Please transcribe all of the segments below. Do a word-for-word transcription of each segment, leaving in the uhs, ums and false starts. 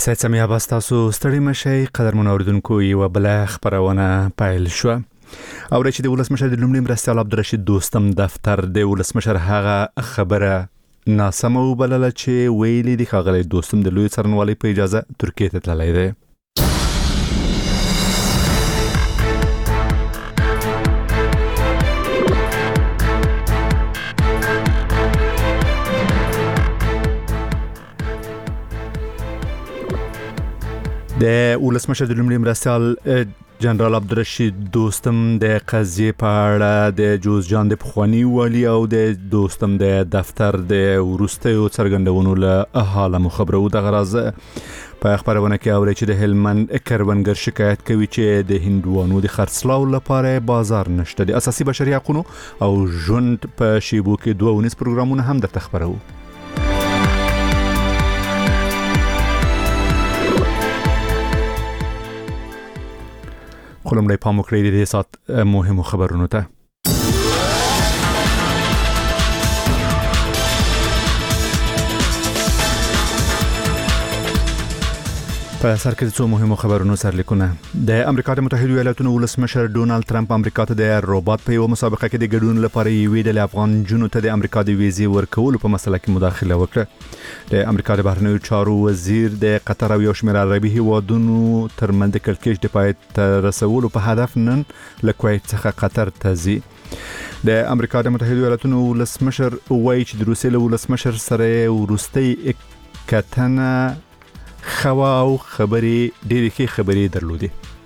سید سمی عباس تاسو ستړي مشئ قدرمن اوریدونکو یو بل خبرونه پیل شو او چې د ولسمشر د لومړي مرستیال عبدالرشید دوستم دفتر د ولسمشر هغه خبره ناسمه وبلله چې ویلي دی ښاغلی دوستم د لوی څارنوالۍ په اجازه ترکیې ته تللی دی. د ولسمشر د لومړي مرستیال جنرال عبدالرشید دوستم د قضیې په اړه د جوزجان د پخواني والي او د دوستم د دفتر د وروستیو څرګندونو له حاله مو خبرو. دغه راز په خبرونه کې اوري چې د هلمند کروندګر شکایت کوي چې د هندوانو د خرڅلاو لپاره بازار نشته. د اساسي بشري حقوقو او ژوند په شیبو کې دوه ونیس پروګرامونه هم درته خبرو. خلومړی پام وکړئ د دې سات مهمو خبرونو ته. په سر کې څو مهمو خبرونو سرلیکونه. د امریکا د متحده ایالاتونو ولسمشر ډونالد ټرمپ امریکا ته د رباط په یو مسابقه کې د ګډون لپاره یوې ډلې افغان جنونو ته د امریکا د ویزې ورکولو په مسله کې مداخله وکړه. د امریکا د بهرنیو چارو وزیر د قطر او یو شمېر عربي هیوادونو ترمنځ د کړکېچ د پای ته رسولو په هدف نن له کویت څخه قطر ته ځي. د امریکا د متحده ایالاتونو ولسمشر وایي چې د روسیې له ولسمشر سره وروستۍ کتنه خوا او خبرې ډېرې ښې خبرې درلودې.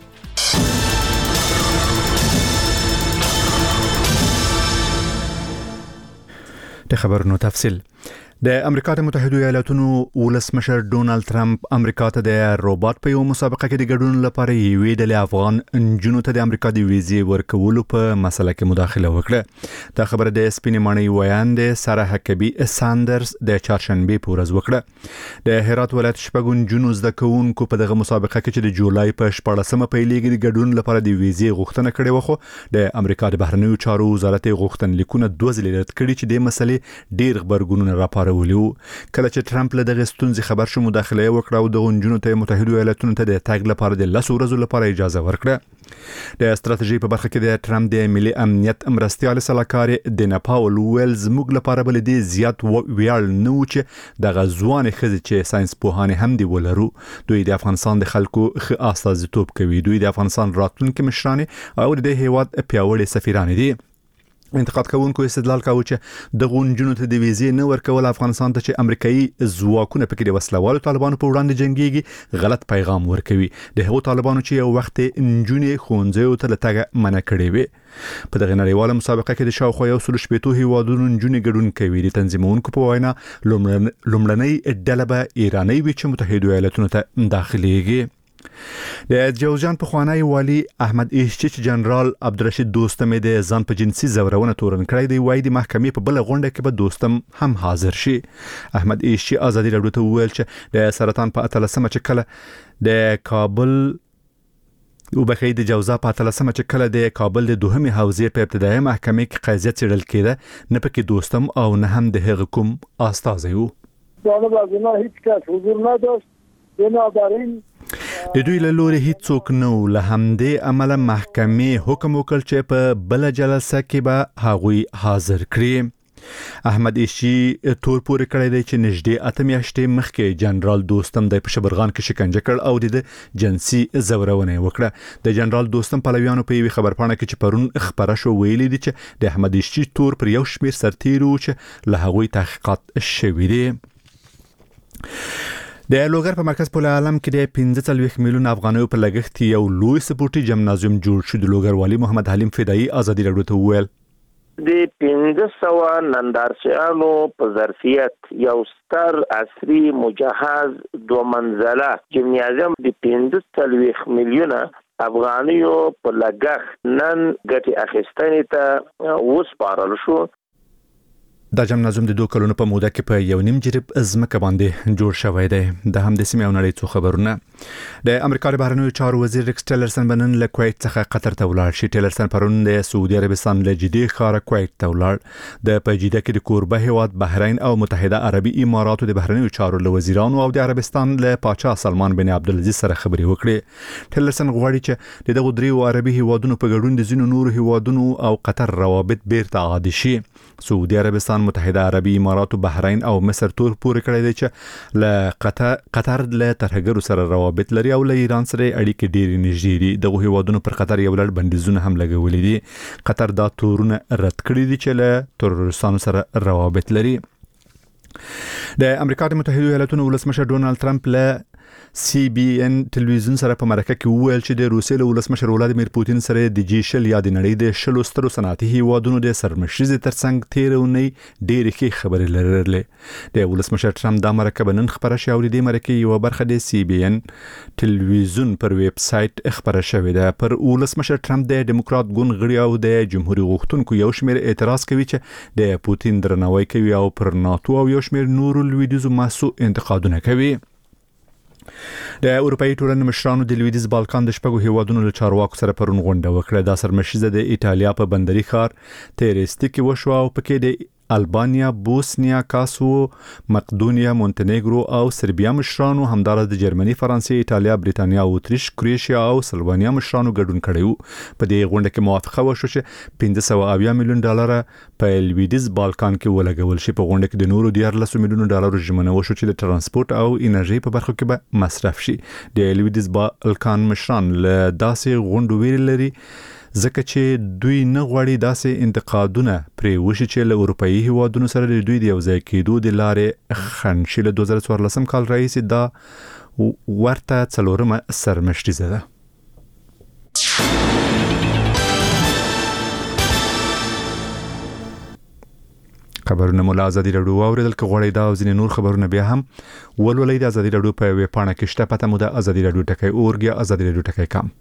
د خبرونو تفصیل. د امریکا د متحده ایالاتونو ولسمشر ډونالد ټرمپ امریکا ته د رباط په یو مسابقه کې د ګډون لپاره یوې ډلې افغان نجونو ته د امریکا د ویزې ورکولو په مسله کې مداخله وکړه. دا خبره د سپینې ماڼۍ ویاند ساره حکبي ساندرز د چهارشنبه په ورځ وکړه. د هرات ولایت شپږ نجونو زده کوونکو په دغه مسابقه کې چې د جولای په شپاړسمه پیلېږي د ګډون لپاره د ویزې غوښتنه کړې و، خو د امریکا د بهرنیو چارو وزارت غوښتنلیکونه دوه ځلې رد کړي چې د مسلې ډېر خبرګونونه راپارولي. کله چې ټرمپ له دغه ستونزې خبر شو مداخله وکړه او د غونجونو ته متحده ایالاتونو ته د تګ لپاره د لس ورځو لپاره اجازه ورکړه. د ستراتیژي په برخه کې د ټرمپ د ملي امنیت مرستیال سلاکار دینا پاول ویلز موږ لپاره بل دي زیات ویاړ نه و چې د غزوان خزي چې ساينس پوهان هم دی ولرو. دوی د افغانستان د خلکو استازیتوب کوي. دوی د افغانستان راتلونکي مشران او د هیواد پیاوړي سفیران دي. انتقاد کوونکو استدلال کاوه چې د غونجونو ته د ویزې نه ورکول افغانستان ته چې امریکایي ځواکونه پکې د وسلوالو طالبانو په وړاندې جنگيږي غلط پیغام ورکوي. د هغو طالبانو چې یو وخت نجونې ښوونځیو ته لټګه منع کړې وي. په دغه نړیواله مسابقه کې د شاوخوا یو سل شپېتو هیوادونو نجونې ګډون کوي. د تنظیمونکو په وینا لومړنۍ ډله به ایراني وي چې متحده ایالاتونو ته داخليږي. د جوزجان پخوانی والي احمد ایشچی جنرال عبدالرشید دوستم د ځان په جنسي زورونه تورن کړی دی، وایي د محکمې په بل غونډه کې به دوستم هم حاضر شي. احمد ایشچی ازادي راډیو ته وویل چې د سرطان په اتلسمه چې کله د کابل او بخې د جوزا په اتلسمه چې کله د کابل د دوهمې حوزې په ابتدایي محکمې کې قضیه څېړل کېده، نه پکې دوستم او نه هم د هغه کوم استازی وو. جانب از اینا هیچ کس حضور نداشت. بنابراین د دوی له لوري هیڅوک نه و. له همدې امله محکمې حکم وکړ چې په بل جلسه کې به هغوی حاضر کړي. احمد ایشی تور پورې کړی دی چې نږدې اته میاشتې مخکې جنرال دوستم د پشبرغان کې شکنجه کړ او د جنسي زورونه وکړه. د جنرال دوستم پلویانو په یوه خبرپاڼه کې چې پرون خبره شو ویلي دي چې د احمد ایشی تور پر یو شمېر سرتیرو چې له هغوی تحقیقات شوي دي. د لوګر په مرکز پول عالم کې د پنځه څلوېښت میلیون افغانیو په لګښت یو لوی سپورټي جمنازیوم جوړ شو. د لوګر والي محمد حلیم فدایي ازادي راډیو ته وویل د پنځه سوه نندارچیانو په ظرفیت یو ستر عصري مجهز دو منزله جمنازیوم د پنځه څلوېښت میلیونه افغانیو په لګښت نن ګټې اخیستنې ته وسپارل شو. دا جمنازیوم د دوه کلونو په موده کې په یو نیم جریب ځمکه باندې جوړ شوی دی. د هم د سیمې او نړۍ څو خبرونه. د امریکا د بهرنیو چارو وزیر ریکس ټیلرسن بنن له کویت څخه قطر ته ولاړ شي. ټیلرسن پرون د سعودي عربستان له جدي ښار کویت ته ولاړ. د پجیده کې د کوربه هیواد بحرین او متحده عربي اماراتو د بهرنیو چارو له وزیرانو او د عربستان له پاچا سلمان بن عبدالعزيز سره خبرې وکړې. ټیلرسن غواړي چې د دغه دریو عربي هیوادونو په ګډون د ځینو نورو هیوادونو او قطر روابط بیرته عادي شي. سعودي عربستان، متحده عربي اماراتو، بحرین او مصر تور پورې کړی دی چې له قطر قطر له ترهګرو سره روابط لري او له ایران سره اړیکې ډېرې نږدې دي. دغه هیوادونو پر قطر یو لړ بندیزونه هم لګولي دي. قطر دا تورونه رد کړی دي چې له ترورستانو سره روابط لري. د امریکا د متحده ایالاتونو ولسمشر ډونالد ترامپ له سی بی ان ټلویزیون سره په مرکه کې وویل چې د روسیې له ولسمشر ولادیمیر پوتین سره د جی شل یا د نړۍ د شلو سترو صنعتي هیوادونو د سرمشرزې ترڅنګ تیر اونۍ ډېرې ښې خبرې لرلې. د ولسمشر ترامپ دا مرکه نن خبره شوې او د دې مرکې یو برخه د سی بی ان ټلویزیون پر ویب سټ خبره شوې ده. پر ولسمشر ترامپ د ډیموکرات ګوند غړي او د جمهوریت غوښتونکو یو شمېر اعتراض کوي چې د پوتین درناوی کوي او پر ناتو او یو شمېر نورو لویدیزو مسو انتقادونه کوي. د اروپאי ټولنې مشرانو د لویدیز بالکان د شپږو هیوادونو له چارواکو سره پرون غونډه وکړه. دا سرمشریزه د ایټالیا په بندري ښار تیریستی کې وشو او پکې د البانیا، بوسنیا، کاسو، مقدونیا، مونتنیګرو او سربیا مشرانو، همدارس د جرمني، فرانسې، ایټالیا، بریتانیا، اتریش، کروشیا او سلوانیا مشرانو ګډون کړی وو. په دې غونډه کې موافقه وشوه چې پنځه سوه اویا میلیون ډالر په لویدیز بالکان کې ولګول شي. په غونډه کې د نورو دیارلس میلیون ډالر ژمنه وشو چې د ترانسپورت او انرژي په برخو کې به مصرف شي. د لویدیز بالکان مشران له داسې غونډو ویل لري ځکه چې دوی نه غواړي داسې انتقادونه پرې وشي چې له اروپאי هیوادونو سره د دوی د یو ځای کېدو د لارې خنډ شي. له دوه زره څوارلسم کال راهیسې دا ورته څلورمه سرمشریزه ده. خبرونه مولا ازادي رادیو اوریدل کې غوړې دا او ځینې نور خبرونه بیا هم ولولې د ازادي رادیو په ویب پاڼه کې شته. پته مو د ازادي رادیو ټکی اورګیا ازادي رادیو ټکی کام.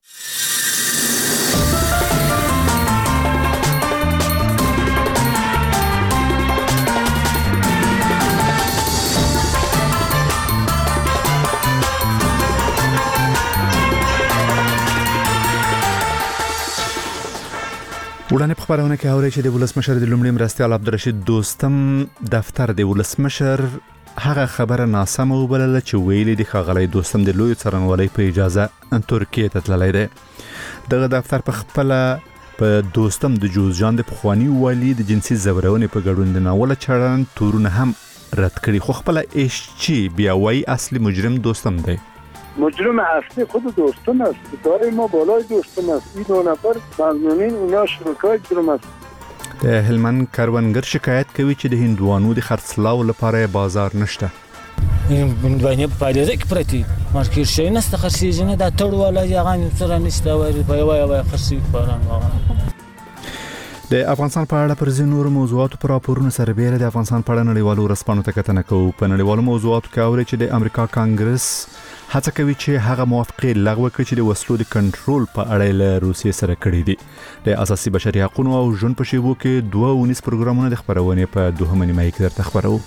وړاندې په خبرونه کې اوري چې د ولسمشر د لومړي مرستیال عبدالرشید دوستم دفتر د ولسمشر هغه خبره ناسمه وبلله چې ویلي د ښاغلی دوستم د لوی څارنوالۍ په اجازه ترکیې ته تللی دی. دغه دفتر په خپله په دوستم د جوزجان د پخواني والي د جنسي ځورونې په ګډون د ناوړه چلند تورونه هم رد کړي، خو خپله ایش چی بیا وایي اصلي مجرم دوستم دی. مجرم اصلی خود دوستم است. اداره ما بالای دوستم است. این دو نفر مظنونین اونا شرکای جرم است. د هلمند کروندګر شکایت کوي چې د هندوانو د خرڅلاو لپاره بازار نشته. هندوانې په پایله کې پرتی مارکیټ شي نه ست خرڅیږي نه دا تړ ولا یغان سره نشته وای په وای وای خرڅي فاران واغ. د افغانستان په اړه پر ځینو نورو موضوعاتو پر راپورونو سره بیره د افغانستان په اړه نړیوالو ورځپاڼو ته کتنه کوو. په نړیوالو موضوعاتو کې اوري چې د امریکا کانګرس هڅه کوي چې هغه موافقې لغوه کړي چې د وسلو د کنټرول په اړه له روسیې سره کړي دي. د اساسي بشري حقوقو او ژوند په شیبو کې دوه ونیس پروګرامونه د خبرونې په دوهمه نیمه کې درته خبرو.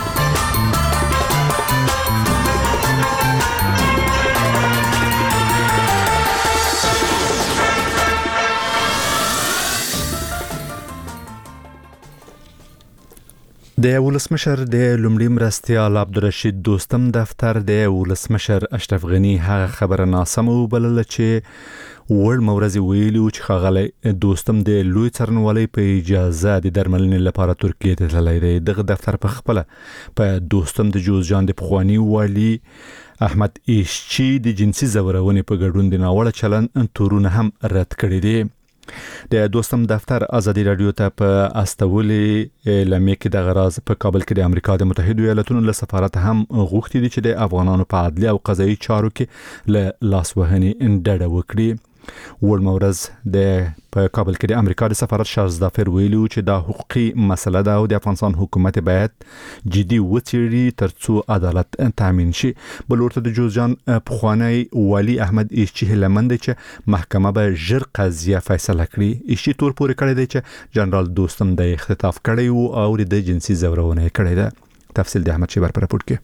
د ولسمشر د لومړي مرستیال عبدالرشید دوستم دفتر د ولسمشر اشرف غنی هغه خبره ناسمه وبلله چې وړ مورز ویلو چې ښاغلی دوستم د لوی څارنوالۍ په اجازه د درملنې لپاره ترکیې ته تللی دی. دغه دفتر په خپله په دوستم د جوزجان د پخواني والي احمد ایشچی د جنسي ځورونې په ګډون د ناوړه چلند تورونه هم رد کړي دي. د دوستم دفتر ازادي رادیو ته په استولې لمې کې د غراز په کابل کې د امریکا د متحده ایالاتونو له سفارت هم غوښتي دي چې د افغانانو په عدلي او قضایي چارو کې له لاسوهنې ډډه وکړي. وړ مورز د په کابل کې د امریکا د سفارت شازدافر ویلو چې دا حقوقي مسله ده او د افغانستان حکومت باید جدي وڅېړي ترڅو عدالت تامین شي. بل ورته د جوزجان پخوانی والي احمد ایشچی هلمند چې محکمه به ژر قضیه فیصله کړي. ایشچی تور پورې کړی دی چې جنرال دوستم د اختطاف کړی او د جنسي ځورونه کړی ده. تفصیل د احمد شیبر پر راپور کې.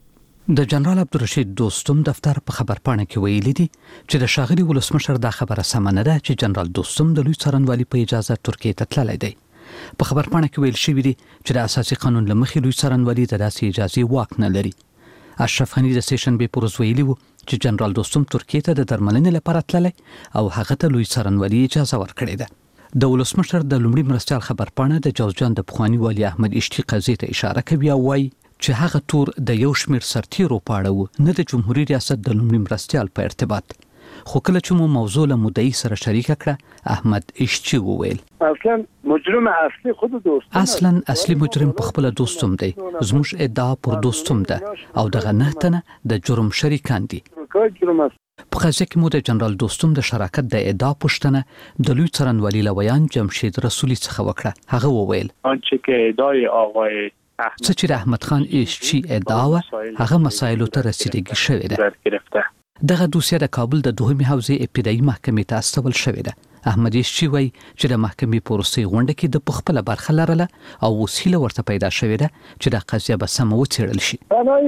د جنرال عبدالرشید دوستم دفتر په خبرپاڼه کې ویلي دي چې د ښاغلي ولسمشر دا خبره سمه نه ده چې جنرال دوستم د لوی څارنوالي په اجازه ترکیې ته تللی دی. په خبرپاڼه کې ویل شوي دي چې د اساسي قانون له مخې لوی څارنوالي د داسې اجازې واک نه لري. اشرف غني د سیشن بې پروز ویلي وو چې جنرال دوستم ترکیې ته د درملنې لپاره تللی او هغه ته لوی څارنوالي اجازه ورکړې ده. د ولسمشر د لومړي مرستیال خبرپاڼه د جوزجان د پخواني والي احمد اشتي قضیې ته اشاره کوي او وایي چې هغه تور د یو شمېر سرتیرو په اړه و، نه د جمهوریت ریاست د لومړي مرستیال په ارتباط. خو کله چې مو موضوع له مدعي سره شریکه کړه، احمد اشتي وویل اصلا مجرم اصلي خود دوستم اصلا اصلي مجرم په خپل دوستم دی، زموږ ادعا پر دوستم ده او دغه نه تنه د جرم شریکان دي. په قضیه کې مو د جنرال دوستم د شراکت د ادعا پوښتنه د لوی څارنوالي له ویان جمشید رسولي څخه وکړه. هغه وویل آنچه که ادعای آقای څه چې د احمد خان اشتي ادعا وه هغه مسایلو ته رسیدګي شوې ده. دغه دوسیه د کابل د دوهمې حوزې ابتدایي محکمې ته استول شوې ده. احمد اشتي وایي چې د محکمې په وروستۍ غونډه کې د پخپله برخه لرله او اوس هیله ورته پیدا شوې ده چې دا قضیه به سمه وڅېړل شي.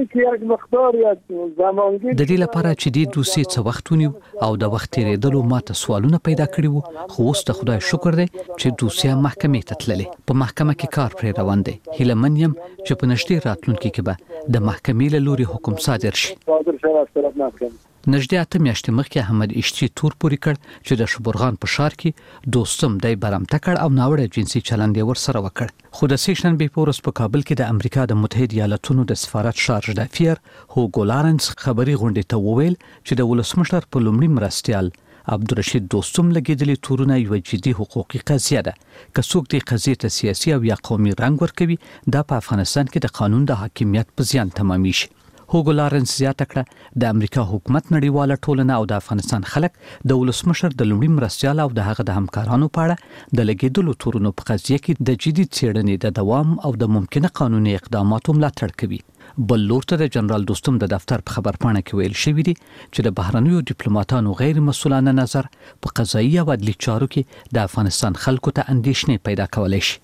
د دې لپاره چې دې دوسیې څه وخت ونیو او د وخت تېرېدلو ماته سوالونه پیدا کړي وو، خو اوس د خدای شکر دی چې دوسیه محکمې ته تللې. په محکمه کې کار پرې روان دی. هیله من یم چې په نږدې راتلونکي کې به د محکمې له لوري حکم صادر شي. نږدې اته میاشتې مخکې احمد اشتي تور پورې کړ چې د شبرغان په ښار کې دوستم دی برمته کړ او ناوړه جنسي چلند یې ورسره وکړ. خو د سیشن بې پورس په کابل کې د امریکا د متحده ایالاتونو د سفارت شارج دافیر هوګو لارنس خبري غونډې ته وویل چې د ولسمشر په لومړي مرستیال عبدالرشید دوستم لګېدلې تورونه یوه جدي حقوقي قضیه ده. که څوک دې قضیې ته سیاسي او یا قومي رنګ ورکوي، دا په افغانستان کې د قانون د حاکمیت په زیان تمامیږي. هوګو لارنس زیاته کړه د امریکا حکومت، نړیواله ټولنه او د افغانستان خلک د ولسمشر د لومړي مرستیال او د هغه د همکارانو په اړه د لګېدلو تورونو په قضیه کې د جدي څېړنې د دوام او د ممکنه قانوني اقداماتو ملاتړ کوي. بل لور ته د جنرال دوستم د دفتر په خبرپاڼه کې ویل شوي دي چې د بهرنیو ډیپلوماټانو غیر مسؤلانه نظر په قضایي او عدلي چارو کې د افغانستان خلکو ته اندېښنې پیدا کولی شي.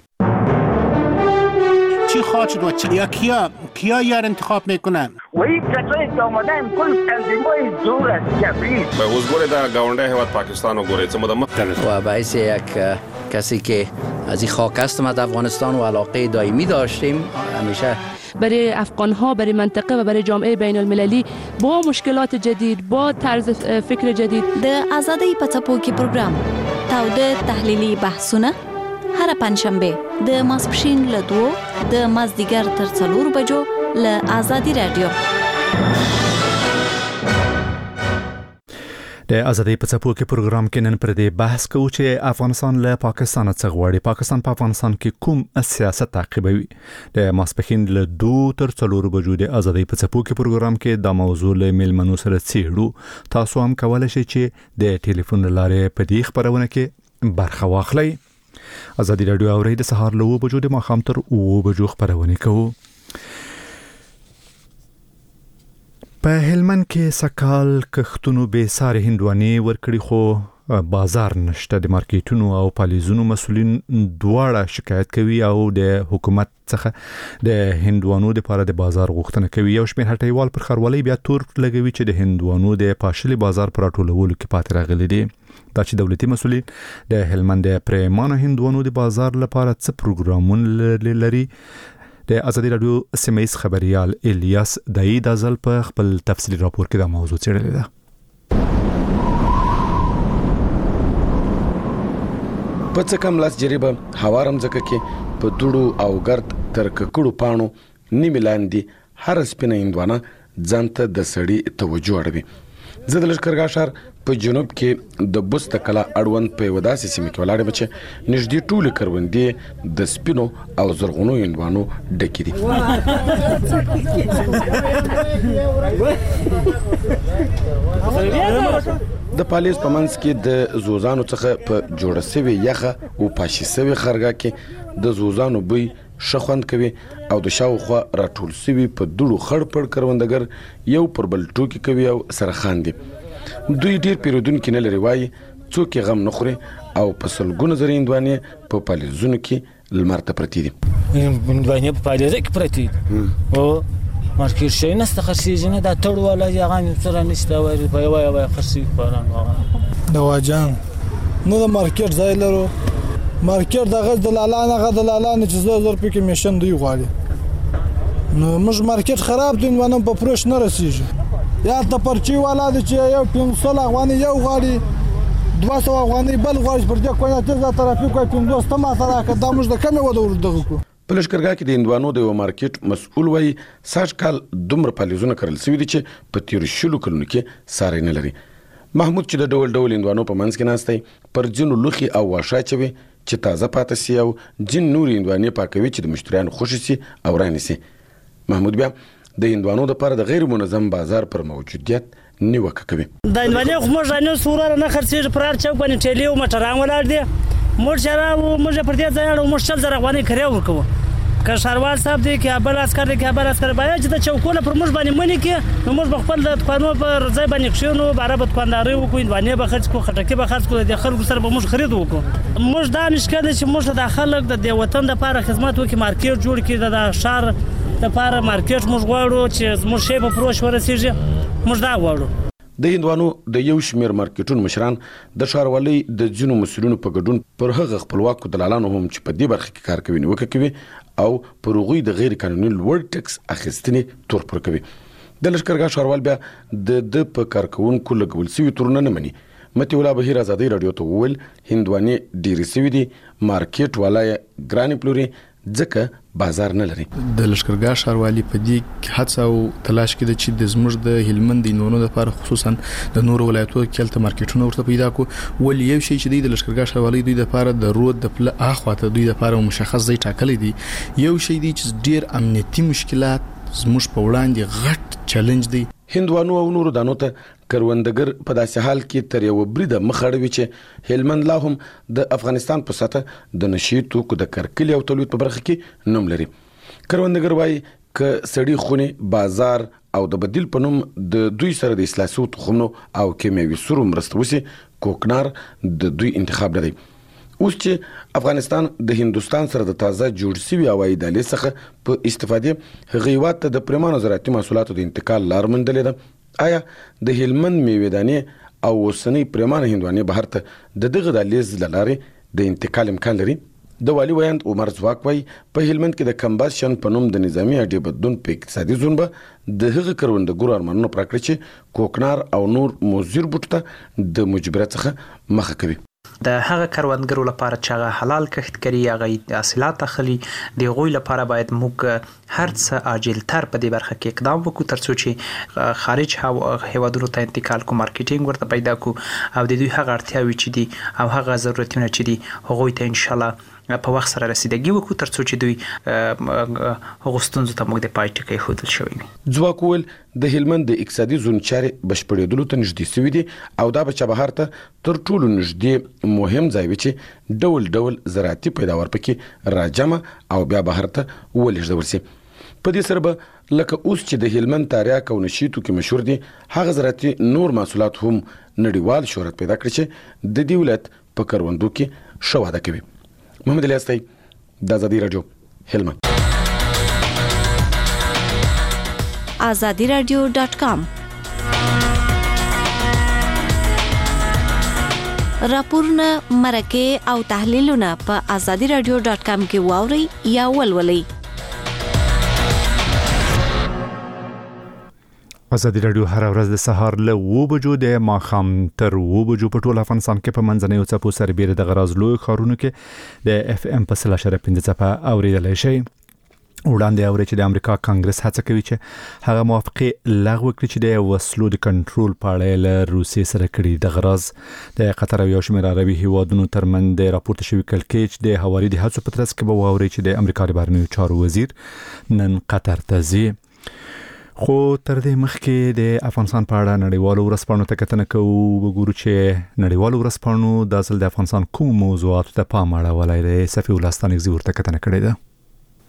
چی خواهد شد و چی یا کیا کیا یار انتخاب میکنن و این کسایی که آمدن کل تنظیم‌های زور است کبیر به حضور در گاونده هیواد پاکستان و گوره چه مدام و باعث یک کسی که از این خاک هستم از افغانستان و علاقه دائمی داشتیم همیشه برای افغان‌ها، برای منطقه و برای جامعه بین المللی با مشکلات جدید، با طرز فکر جدید. د آزادی په څپو کې پروګرام تاوده تحلیلي بحثونه هر پنځشنبه د ماسپښین له دوه د مازدیګر تر څلور بجو له آزادي رادیو. د آزادۍ په څپو کې پروګرام کې نن پر دې بحث کوو چې افغانستان له پاکستان څخه غواړي پاکستان په افغانستان کې کوم سیاست تعقیبوي. د ماسپښین له دوه تر څلور بجو د آزادۍ په څپو کې پروګرام کې د موضوع له میلمنو سره څېړو. تاسو هم کولای شئ چې د ټلیفون لارې په دې خبرونه کې برخه واخلئ. آزادي رادیو اوري د سهار له وو بجو د ماښام تر اوو بجو خبرونه کوو. په هلمند کې سکال کښتونو به ساري هندواني ورکړي خو بازار نشته. د مارکیټونو او پالیزونو مسولین دواړه شکایت کوي او د حکومت څخه د هندوانو لپاره د بازار غوښتنه کوي. یو شمېر هټیوال پر خرولۍ بیا تور لګوي چې د هندوانو د پاشلي بازار پر راټولولو کې پاتې راغلي دي. دا چې دولتي مسولین د هلمند د پریمانه هندوانو د بازار لپاره څه پروګرامونه لري. د آزادي رادیو سیمه‌ایز خبريال الیاس دای د ځل په خپل تفصیلي راپور کې دا موضوع څېړلې ده. په څه کم لاس جریبه هوارم ځکه کې په دوړو او ګرد تر ککړو پاڼو نیمې لاندې هر سپینه هندوانه ځان ته د سړي توجه اړوي. زه د لښکرګاه ښار په جنوب کې د بست کلا اړوند په یوه داسې سیمه کې ولاړ یم چې نږدې ټولې کروندې د سپینو او زرغونو هندوانو ډکې دي. د پالیز په منځ کې د زوزانو څخه په جوړه سوې یخه او پاشي سوې خرګه کې د زوزانو بوی شخوند کوي او د شاوخوا راټول سوي په دوړو خړ پړ کروندګر یو پر بل ټوکی کوي او سره خاندي. دوی ډیر پیرودونکي نه لري وایي څوک غم نه خوري او په سلګونه زره هندوانې په پالیزونو کې لمر ته پرتې دي. هندوانې په پالیزه کې پرتې دي او مارکیټ شي نسته خرڅېږي نه دا تړ والا هغه سره نشته وایي په یوه یوه خرڅېږي خوران هغه دواجان نو د مارکیټ ځای لرو مارکیټ دغه دلالان هغه دلالان چې زو زر پکې میشن دی غواړي نو موږ مارکیټ خراب دي نو په پروش نه رسیږي یا ته پرچی والا د چې یو پنځه سل افغاني یو غواړي دوه سوه افغاني بل غواړي پر دې کوی ته ځا ترافیک کوي پنځه سل ما سره که دا موږ د کمې وده وردغه کو په لشکرګاه کې د هندوانو د یو مارکیټ مسؤل وایي سږ کال دومره پالیزونه کرل سوي دي چې په تیرو شلو کلونو کې ساری نه لري. محمود چې د ډول ډول هندوانو په منځ کې ناست دی پر ځینو لوښي او واښه اچوي چې تازه پاتې سي او ځین نورې هندوانې پاکوي چې د مشتریانو خوښې سي او رانیسي. محمود بیا د هندوانو دپاره د غیر منظم بازار پر موجودیت نیوکه کوي. د هندوانې خو موږ رانیو سوره نه خرڅېږي پر هر چوک باندې ټیلې او موټران ولاړ دي موږ چې راوړو موږ پر دې ځای اړو موږ شل زره افغانۍ کرایه ورکوو که ښاروال صاحب دی که بل عسکر دی که بل عسکر باید چې د چوکونه پر موږ باندې منې کړي نو موږ به خپل د دوکانو پر ځای باندې کښېنو باره به دوکانداري وکړو هندوانې به خرڅ کړو خټکي به خرڅ کړو د خلکو سره به موږ خرید وکړو. موږ دا نشکه دی چې موږ د خلک د دې وطن دپاره خدمت وکړي مارکیټ جوړ کړي د ښار دپاره مارکیټ موږ غواړو چې زموږ شی په فروش ورسېږي موږ دا غواړو. د هندوانو د یو شمیر مارکیټونو مشران د ښاروالۍ د ځینو مسؤلینو په ګډون پر هغه خپلواکو دلالانو هم چې په دې برخه کې کار کوي نیوکه کوي او پر هغوی د غیر قانوني لوړ ټکس اخیستنې تور پر کوي. د لشکرګاه ښاروال بیا د د په کارکوونکو لګول سوي تورونه نه مني. متي الله بهیر ازادۍ راډیو ته وویل هندوانې ډېرې سوي دي مارکیټ والا یې ګرانې پلوري ځکه بازار نه لري. د لشکرګاه ښاروالي په دې هڅه او تلاش کې ده چې د زموږ د هلمند د هندوانو لپاره خصوصا د نورو ولایتونو کې هلته مارکیټونه ورته پیدا کړو ولې یو شی چې د لشکرګاه ښاروالي دوی لپاره د رود د پله اخواته دوی لپاره مشخص ځای ټاکلی دی یو شی دی چې ډېر امنیتي مشکلات زموږ په وړاندې غټ چیلنج دی. هندوانو او نورو دانو ته کروندګر په داسې حال کې تر یو بریده مخ اړوي چې هلمند لا هم د افغانستان په سطح د نشي توکو د کرکلې او تولید په برخه کې نوم لري. کروندګر وایي که سړي خونې بازار او د بدیل په نوم د دوی سره د اصلاح شوو تخمونو او کیمیاوي سرو مرسته وشي کوکنار د دوی انتخاب نه دی. اوس چې افغانستان د هندوستان سره د تازه جوړ شوي هوایي دهلیز څخه په استفادې هغې هېواد ته د پرېمانو زراعتي محصولاتو د انتقال لار موندلې ده آیا د هلمند میوې دانې او اوسنۍ پرېمانه هندوانې بهر ته د دغه دهلیز له لارې د انتقال امکان لري؟ د والي ویاند عمر ځواک وایي په هلمند کې د کمباشن په نوم د نظامي اډې بدلون په اقتصادي زون به د هغه کروندګرو ارمانونه پوره کړي چې کوکنار او نور مضر بوټو ته د مجبوریت څخه مخه کوي. د هغه کروندګرو لپاره چې هغه حلال کښت کوي هغه حاصلات اخلي د هغوی لپاره باید موږ هر څه عاجل تر په دې برخه کې اقدام وکړو تر څو چې خارج هیوادونو ته انتقال کو مارکیټینګ ورته پیدا کو او د دوی هغه اړتیاوې چې دي او هغه ضرورتونه چې دي هغوی ته ان شاء الله په وخت سره رسیدګي وکړو تر څو چې دوی هغو ستونزو ته موږ د پای ټکی ښودل شوی وي. ځواک وویل د هلمند د اقتصادي زون چارې بشپړېدلو ته نږدې سوي دي او دا به چابهار ته تر ټولو نږدې مهم ځای وي چې ډول ډول زراعتي پیداوار پکې راجمع او بیا بهر ته ولېږدول سي. په دې سره به لکه اوس چې د هلمند تاریاک او نشي توکي مشهور دي هغه زراعتي نور محصولات هم نړیوال شهرت پیدا کړي چې د دې ولایت په کروندو کې ښه وده کوي. محمد علي استی د ازادي رادیو هلمند. ازادي رادیو ډاټ کام راپورونه مرکه او تحلیلونه په ازادي رادیو ډاټ کام کې واوري یا ولولئ. ازادي رادیو هر ورځ د سهار له اوه بجو د ماښام تر اوه بجو په ټول افغانستان کې په منځنیو څپو سربېره د غراز لوی ښارونو کې د اف ام په سل اشاریه پنځه څپه اورېدلی شئ. وړاندې اورئ چې د امریکا کانګرس هڅه کوي چې هغه موافقې لغوه کړي چې د وسلو د کنټرول په اړه یې له روسیې سره کړي. د غراز د قطر او یو شمېر عربي هیوادونو ترمنځ د راپورته شوي کړکېچ د هواري د هڅو په ترڅ کې به واورئ چې د امریکا د بهرنیو چارو وزیر نن قطر ته ځي. خو تر دې مخکې د افغانستان په اړه نړیوالو ورځپاڼو ته کتنه کوو. وګورو چې نړیوالو ورځپاڼو دا ځل د افغانستان کوم موضوعاتو ته پام اړولی دی. صفي الله ستانکزي ورته کتنه کړې ده.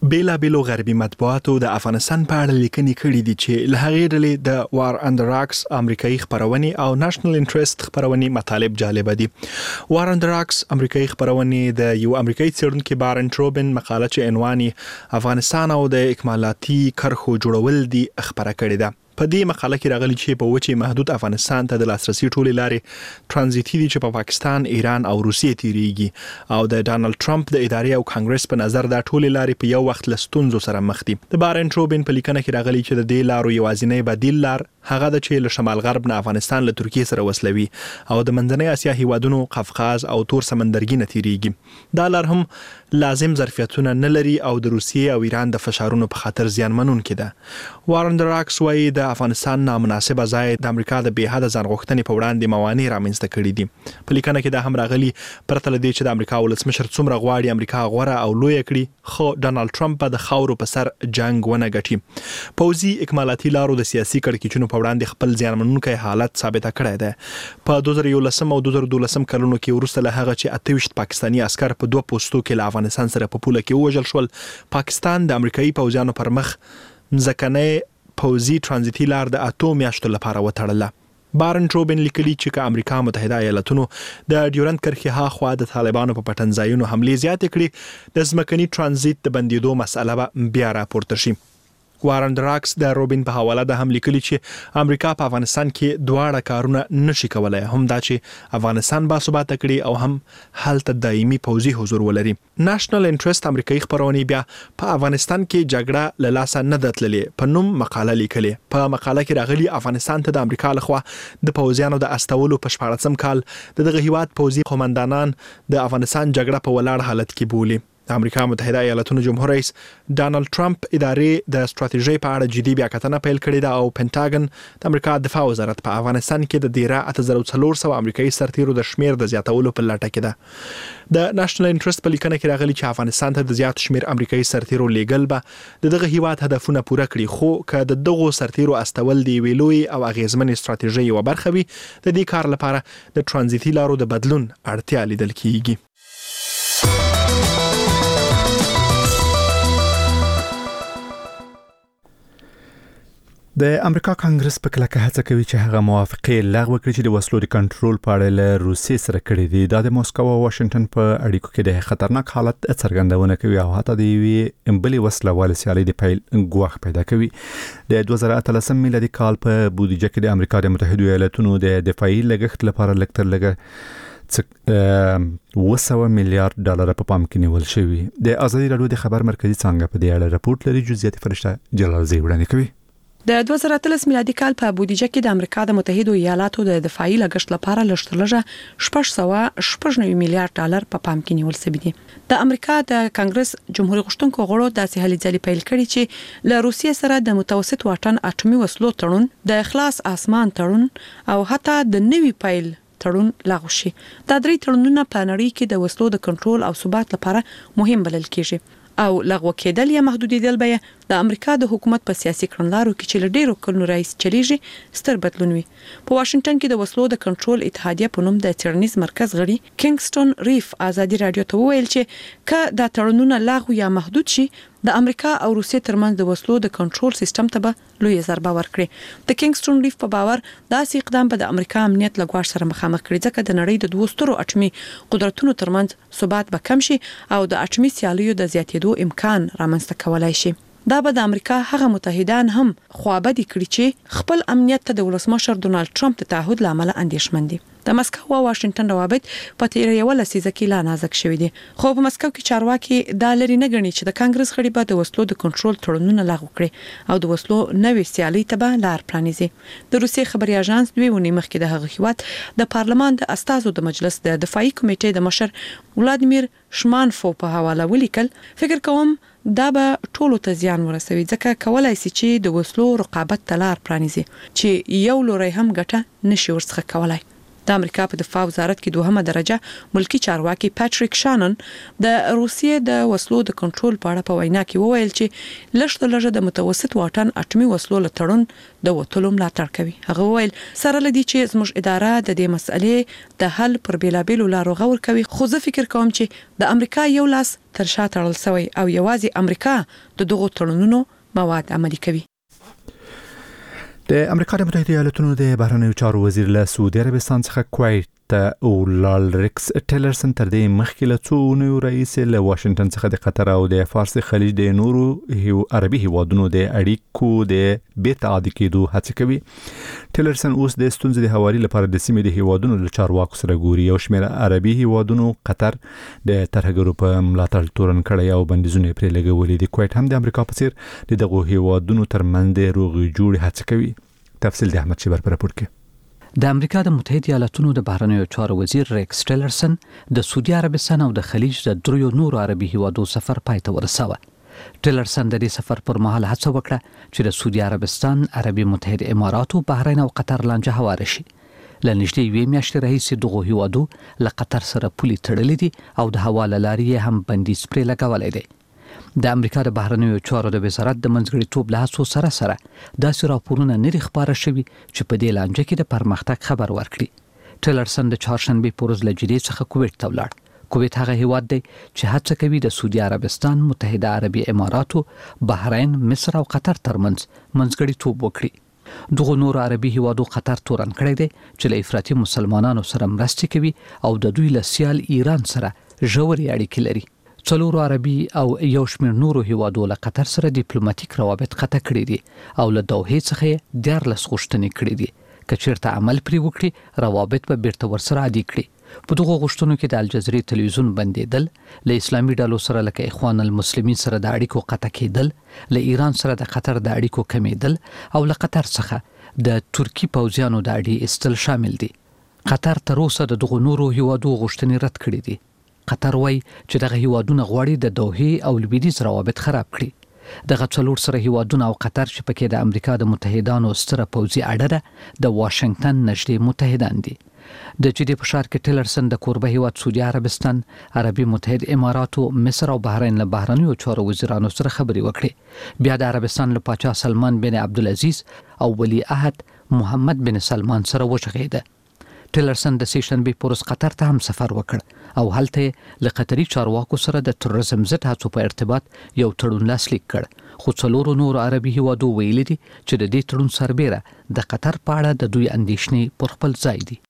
بیلا بیلو غربي مطبوعاتو د افغانستان په اړه لیکنې کړې دي چې له هغې ډلې د وار اند راکس امریکایي خبرونې او نېشنل انټرست خبرونې مطالب جالب دي. وار اند راکس امریکایي خبرونې د یو امریکایي څېړونکي بارن ټروبن مقاله چې عنوان افغانستان او د اکمالاتي کرښو جوړول دي خبره کړې ده. په دې مقاله کې راغلي چې په وچه محدود افغانستان ته د لاسرسي ټولې لارې ترانزیتي دي چې په پاکستان، ایران او روسیې تیریږي او د ډانلډ ټرمپ د ادارې او کانګرس په نظر دا ټولې لارې په یو وخت له ستونزو سره مخ دي. د بارن ټروبن په لیکنه کې راغلي چې د دې لارو یوازینی بدیل لار هغه د چې له شمال غرب نه افغانستان له ترکیې سره وصلوي او د منځنۍ اسیا هیوادونو قفقاز او تور سمندرګي نه تیریږي. دا لار هم لازم ظرفیتونه نه لري او د روسیې او ایران د فشارونو په خاطر زیانمنونکې ده. وارن راکس وايي د افغانستان نامناسبه ځای د امریکا د بې حده ځانغوښتنې په وړاندې موانع رامنځته کړي دي. په لیکنه کې دا هم راغلي پرته له دې چې د امریکا ولسمشر څومره غواړي امریکا غوره او لوی کړي، خو ډانلډ ټرمپ په د خاورو په سر جنگ ونه ګټي. پوځي اکمالاتي لارو د سیاسي کړکېچونو په وړاندې خپل زیانمنونکی حالت ثابت کړی دی. په دوه زره یولسم او دوه زره دولسم کلونو کې وروسته له هغه چې اته ویشت پاکستاني عسكر په دوه پوسټو کې له افغانستان سره په پوله کې ووژل شول، پاکستان د امریکایي پوځیانو پر مخ ځمکنۍ پوځي ترانزیتي لار د اتو میاشتو لپاره وتړله. بارن ټروبن لیکلي چې که امریکا متحده ایالاتونو د ډیورنډ کرښې هاخوا د طالبانو په پټنځایونو حملې زیاتې کړي، د ځمکني ترانزیت د بندیدو مسله به بیا راپورته شي. وارن راکس د روبین په حواله د هم لیکلي چې امریکا په افغانستان کې دواړه کارونه نشي کولای، هم دا چې افغانستان باثباته کړي او هم هلته دایمي پوځي حضور ولري. نېشنل انټرست امریکایي خبرونه بیا په افغانستان کې جګړه له لاسه نه دتللې په نوم مقاله لیکلې. په مقاله کې راغلي افغانستان ته د امریکا لخوا د پوځیانو د استولو په شپاړسم کال د دغه هیواد پوځي قومندانان د افغانستان جګړه په ولاړ حالت کې بولي. د امریکا متحده ایالاتونو جمهور رئیس ډانلډ ټرمپ ادارې د ستراتیژۍ په اړه جدي بیاکتنه پیل کړې ده او پینټاګن د امریکا دفاع وزارت په افغانستان کې د دیره اته زره څلور سوه امریکایي سرتیرو د شمیر د زیاتولو په لټه کې ده. د نېشنل انټرست په لیکنه کې راغلي چې افغانستان ته د زیات شمیر امریکایي سرتیرو لیږل به د دغه هیواد هدفونه پوره کړي، خو که د دغو سرتیرو استول د یوې لویې او اغیزمنې ستراتیژۍ یوه برخه وي، د دې کار لپاره د ترانزیتي لارو د بدلون اړتیا لیدل کیږي. د امریکا کانګرس په کلکه هڅه کوي چې هغه موافقه لغوه کړي چې د وسلو د کنټرول په اړه له روسیې سره کړي دي. دا د موسکو او واشنگټن په اړیکو کې د خطرناک حالت څرګندونه کوي او حتی د یوې بلې وسله والې سیالۍ د پیل ګواښ پیدا کوي. د دوه زره اتلسم میلادي کال په بودیجه کې د امریکا د متحده ایالاتونو د دفاعي لګښت لپاره لږ تر لږه اوه سوه میلیارډ ډالر په پام کې نیول شوی. د ازادي راډیو د خبر مرکزی څانګه په دې اړه راپورټ لري. جزئیات فرشته جلال زی وړاندې کوي. د دوه زره اتلس میلادي کال په بودیجه کې د امریکا د متحده ایالاتو د دفاعي لګښت لپاره لږترلږه شپږ سوه شپږ نوي میلیارډ ډالر په پام کې نیول شوی دي. د امریکا د کانګرس جمهوریت غوښتونکو غړو داسې هلې ځلې پیل کړي چې له روسیې سره د متوسط واټن اټومي وسلو تړون، د اخلاص اسمان تړون او حتی د نوي پیل تړون لغوه شي. دا درې تړونونه په نړۍ کې د وسلو د کنټرول او ثبات لپاره مهم بلل کیږي او لغوه کېدل یا محدودیدل به د امریکا د حکومت په سیاسي کړنلارو کې چې له ډیرو کلونو راهیسې چلیږي ستر بدلون وي. په واشنگټن کې د وسلو د کنټرول اتحادیه په نوم د څېړنیز مرکز غړي کینګسټون ریف ازادي رادیو ته وویل چې که دا تړونونه لغوه یا محدود شي، د امریکا او روسیې ترمنځ د وسلو د کنټرول سیستم ته به لوی ضربه ورکړي. د کینګسټون ریف په باور داسې اقدام به د امریکا امنیت له ګواښ سره مخامخ کړي، ځکه د نړۍ د دوه سترو اټومي قدرتونو ترمنځ ثبات به کم شي او د اټومي سیالیو د زیاتېدو امکان رامنځته کولای شي. دا به د امریکا هغه متحدان هم خوابدي کړي چې خپل امنیت ته د ولسمشر ډونالډ ټرمپ د تعهد لامل اندېښمن دي. د مسکو او واشنگټن روابط په تیر یو لسیزه کې لا نازک شوي دي، خو په مسکو کې چارواکي دا لري نه غني چې د کانګرس غړي به د وسلو د کنټرول تړونونه لغوه کړي او د وسلو نوې سیالۍ ته به لار پرانیزي. د روسي خبري اژانس دوی ونی مخکې د هغه هیواد د پارلمان د استازو د مجلس د دفاعي کمیټې د مشر ولادیمیر شمانفو په حواله ولیکل، فکر کوم دا به ټولو ته زیان ورسوي، ځکه کولای شي چې د وسلو رقابت ته لار پرانیزي چې یو لوري هم ګټه نشي ورڅخه کولای. د امریکا په دفاع وزارت کې دوهمه درجه ملکی چارواکي پاتریک شانن د روسیې د وسلو د کنټرول په اړه په وینا کې وویل چې لږ لږه د متوسط واټن اټومي وسلو له تړون د وټولو ملاتړ کوي. هغه وویل سره لدی چې زموږ اداره د دې مسلې د حل پر بیلابېلو لارو غور کوي، خو زه فکر کوم چې د امریکا یو لاس تر شا تړل شوی او یوازې امریکا د دغو تړونونو مواد عملي کوي. د امریکا د متحده ایالاتونو د بهرنیو چارو وزیر له سعودي عربستان څخه کویت ته ولال ریکس ټیلرسن تر دې مخکې له څو اونیو رئیس له واشنگټن څخه د قطر او د فارس خلیج د نورو هیو عربي هیوادونو د اړیکو د بیت عادي کېدو هڅه کوي. ټیلرسن اوس د ستونزې د حوالې لپاره د سیمې د هیوادونو له چارواکو سره ګوري. یو شمېر عربي هیوادونو قطر د ترهګرو په ملاتړ تورن کړی او بندیزونه پرې لګولي دي. کویت هم د امریکا په څیر د دغو هیوادونو ترمنځ د روغې جوړې هڅه کوي. تفصیل د احمد شیبر پر راپور کې. د امریکا د متحده ایالاتونو د بهرنیو چارو وزیر ریکس ټیلرسن د سعودي عربستان او د خلیج د دریو نورو عربي هیوادو سفر پای ته ورساوه. ټیلرسن د دې سفر پر مهال هڅه وکړه چې د سعودي عربستان، عربي متحده اماراتو، بحرین او قطر لانجه هواره شي. له نږدې یوې میاشتې راهیسې دغو هیوادو له قطر سره پولې تړلې دي او د هوا له لارې هم بندیز پرې لګولی دی. د امریکا د بهرنیو چارو د وزارت د منځګړیتوب له هڅو سره سره داسې راپورونه نه دي خپاره شوي چې په دې لانجه کې د پرمختګ خبر ورکړي. ټیلرسن د چهارشنبې په ورځ له جدې څخه کویت ته ولاړ. کویت هغه هیواد دی چې هڅه کوي د سعودي عربستان، متحده عربي اماراتو، بحرین، مصر او قطر ترمنځ منځګړیتوب وکړي. دغه نور عربي هیوادو قطر تورن کړی دی چې له افراطي مسلمانانو سره مرستې کوي او د دوی له سیال ایران سره ژورې اړیکې لري. څلورو عربي او یو شمېر نورو هیوادو له قطر سره ډیپلوماټیک روابط قطع کړي دي او له دوحې څخه دیارلس غوښتنې کړي دي که چیرته عمل پرې وکړي روابط به بیرته ورسره عادي کړي. په دغو غوښتنو کې د الجزیرې تلویزیون بندیدل، له اسلامي ډلو سره لکه اخوان المسلمین سره د اړیکو قطع کېدل، له ایران سره د قطر د اړیکو کمیدل او له قطر څخه د ترکی پوځیانو د اړې ایستل شامل دي. قطر تر اوسه د دغو نورو هیوادو غوښتنې رد کړي دي. قطر وایي چې دغه هیوادونه غواړي د دوحې او لویدیځ روابط خراب کړي. دغه څلور سره هیوادونه او قطر چې پکې د امریکا د متحدانو ستره پوځي اډه ده د واشنگټن نږدې متحدان دي. د جدې په ښار کې ټیلرسن د کوربه هیواد سعودي عربستان، عربي متحده اماراتو، مصر او بحرین له بهرنیو چارو وزیرانو سره خبرې وکړې. بیا د عربستان له پاچا سلمان بن عبدالعزیز او ولی عهد محمد بن سلمان سره وغږېده. ټیلرسن د سیشنبې په ورځ قطر ته هم سفر وکړ او هلته له قطري چارواکو سره د تروریزم ضد هڅو په ارتباط یو تړون لاسلیک کړ. خو څلورو نورو عربي هیوادو ویلي دي چې د دې تړون سربیره د قطر په اړه د دوی اندېښنې پر خپل ځای دي.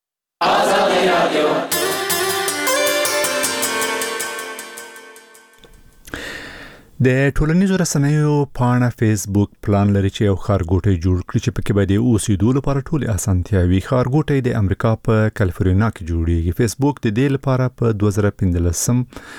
د ټولنیزو رسنیو پاڼه فیسبوک پلان لري چې یو ښارګوټی جوړ کړي چې پکې به د اوسېدو لپاره ټولې اسانتیاوي. ښارګوټی د امریکا په کالیفورنیا کې جوړیږي. فیسبوک د دې لپاره په دوه زره پنځلسم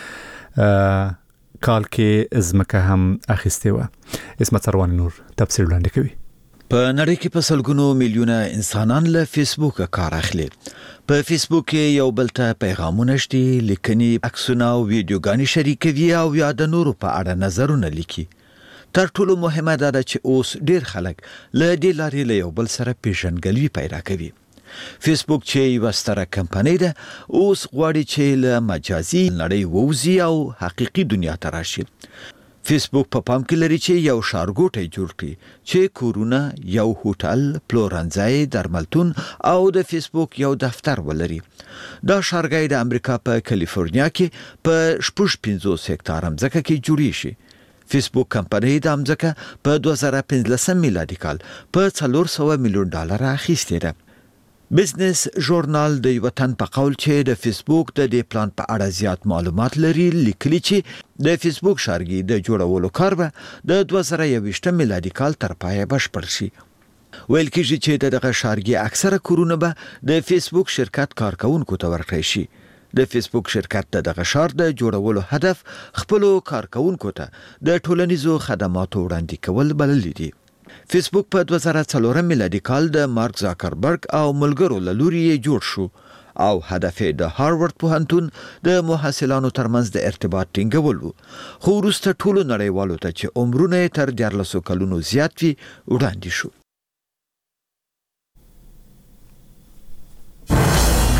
کال کې ځمکه هم اخیستې وه. اسمت سروان نور تفصیل وړاندې کوي. په نړۍ کې په سلګونو میلیونه انسانان له فیسبوک کار اخلي. په فیسبوک کې یو بل ته پیغامونه شتي، لیکنې، عکسونه او ویډیوګانې شریکوي او یا د نورو په اړه نظرونه لیکي. تر ټولو مهمه دا ده چې اوس ډیر خلک له دې لارې له یو بل سره پیژندګلوي پیدا کوي. فیسبوک چې یوه ستره کمپنۍ ده اوس غواړي چې له مجازي نړۍ ووځي او حقیقي دنیا ته راشي. فیسبوک په پام کې لري چې یو ښارګوټی جوړ کړي چې کورونه، یو هوټل، پلورنځای، درملتون او د فیسبوک یو دفتر ولري. دا ښارګی د امریکا په کالیفورنیا کې په شپږ پنځوس هکتاره ځمکه کې جوړیږي شي. فیسبوک کمپنۍ د ځمکه په دوه زره پنځلسم میلادي کال په څلور سوه میلیون ډالر اخیستې ده. بزنس ژورنال د یو تن په قول چې د فیسبوک د دې پلان په اړه زیات معلومات لري لیکلي چې د فیسبوک ښارګي د جوړولو کار به د دوه زره یوویشتم میلادي کال تر پایه بشپړ شي. ویل کېږي چې دغه ښارګي اکثره کورونه به د فیسبوک شرکت کارکونکو ته ورکړي شي. د فیسبوک شرکت د دغه ښار د جوړولو هدف خپلو کارکونکو ته د ټولنیزو خدماتو وړاندې کول بللی دي. فیسبوک په دوه زره څلورم میلادي کال د مارک زاکربرګ او ملګرو له لوري جوړ شو او هدف یې د هارورد پوهنتون د محصلانو ترمنځ د ارتباط ټینګول و. خو وروسته ټولو نړیوالو ته چې عمرونه یې تر دیارلسو کلونو زیات وي وړاندې شو.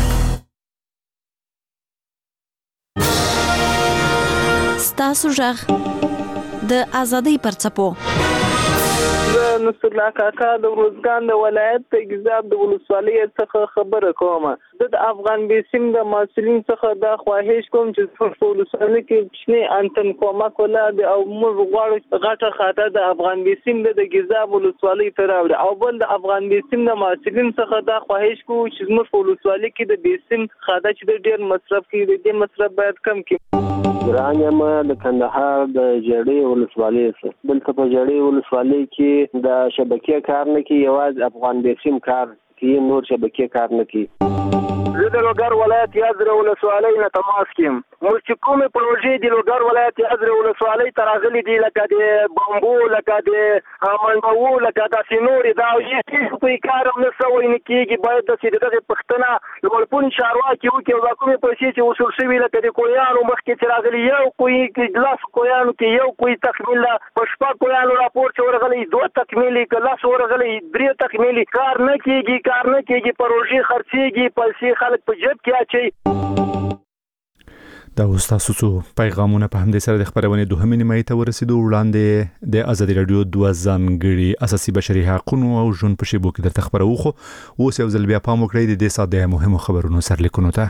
ستاسو ژغ د ازادۍ پر څپو. نصر الله کاکا د روزګان د ولایت د ګیزاب د ولسوالۍ څخه خبره کوم. د افغان بیسیم د مسؤلین څخه د خواهش کوم چې په ولسوالۍ کې کوچنی انتن کومک ولاده او موږ غواړو غټه خاطر د افغان بیسیم د ګیزاب ولسوالۍ ته راوړي او بل د افغان بیسیم د مسؤلین څخه د خواهش کوم چې موږ په ولسوالۍ کې د بیسیم خاطر چې ډېر مصرف کوي د دې مصرف باید کم کړي. ګرانیم د کندهار د جړې ولسوالۍ څخه دلته په جړې ولسوالۍ کې د شبکې کار نه کوي، یوازې افغان بیسیم کار کوي، نور شبکې کار نه کوي. زه د لوګر ولایت یازره ولسوالۍ نه تماس کوم. موږ چې کومې پروژې د لوګر ولایت یازره ولسوالۍ ته راغلي دي لکه د بامبو، لکه د منډوو، لکه داسې نورې دا هېڅ په کار هم نه سوی نه کېږي. باید داسې د دغې پښتنه لوړپون چارواکي وکړي او دا کومې پیسې چې وصول شوي لکه د کویانو مخکې چې راغلي یو کوی کې لس کویانو کې یو کوی تکمیل ده، په شپږ کویانو راپور چې ورغلی دوه تکمیلي که لس ورغلی درې تکمیلي کار نه کېږي کار نه کېږي پروژې خرڅېږي، پیسې خلک په جیب کې اچوي. دا اوس تاسو څو پیغامونه په همدې سره د خبرونې دوهمې نیمایي ته ورسېدو. وړاندې د ازادي راډیو دوه ځانګړي اساسي بشري حقوقو او ژوند په شیبو کې درته خبرو خو اوس یو ځل بیا پام وکړئ د دې ساده مهمو خبرونو سرلیکونو ته.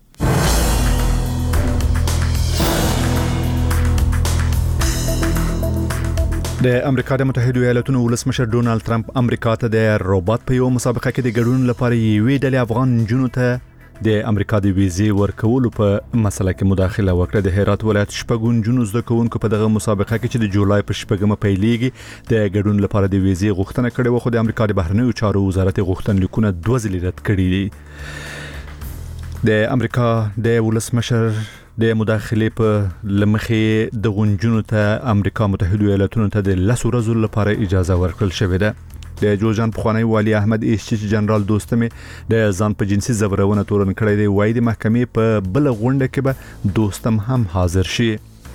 د امریکا د متحده ایالاتونو ولسمشر ډونالد ترامپ امریکا ته د روباټ په یو مسابقه کې د ګډون لپاره یوې ډلې افغان جنونو ته د امریکا د ویزې ورکولو په مسله کې مداخله وکړه. د هرات ولایت شپږ جنونو زده کوونکو په دغه مسابقه کې چې د جولای په شپږمه پیلېږي د ګډون لپاره د ویزې غوښتنه کړې و، خو د امریکا د بهرنیو چارو وزارت غوښتنلیکونه دوه ځلې رد کړي دي. د امریکا د ولسمشر د مداخله په لمخې د غونجونو ته امریکا متحده ایالاتونو ته د لس ورځو لپاره اجازه ورکړل شوې ده. د جوزجان پخوانی والی احمد ایشچی جنرال دوستمه د ځان په جنسي زبرونه تورن کړی دی، وایي د محکمې په بل غونډه کې به دوستم هم حاضر شي.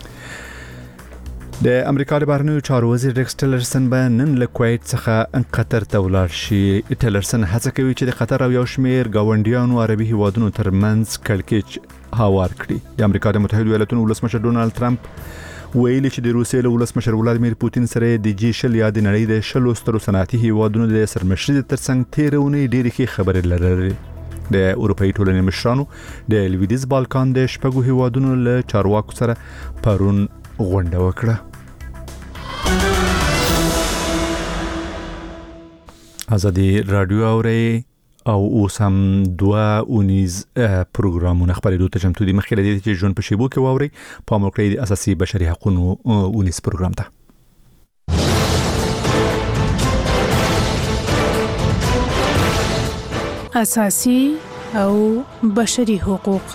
د امریکا د بهرنیو چارو وزیر ریکس ټیلرسن به نن له کویت څخه قطر ته ولاړ شي. ټیلرسن هڅه کوي چې د قطر او یو شمېر گاونډیانو عربي هیوادونو ترمنځ کړکېچ هوار کړي. د امریکا د متحده ایالاتونو ولسمشر ډونالد ترامپ ویلي چې د روسیې له ولسمشر ولادیمیر پوتین سره د جی شل یا د نړۍ د شلو سترو صنعتي هیوادونو د سرمشرۍ ترڅنګ تیرونې ډېرې ښې خبرې لرلې. د اروپאי ټولنې مشرانو د لویدیځ بالکان د شپږو هیوادونو له چارواکو سره پرون غونډه وکړه. ازادي رادیو اوري او اوس هم دوه اونیز پروګرامونه خبرېدو ته چمتو دي. مخکې لدې چې ژوند په شیبو کې واوري پام وکړئ د اساسي بشري حقوقو اونیز پروګرام ته. اساسي او بشري حقوق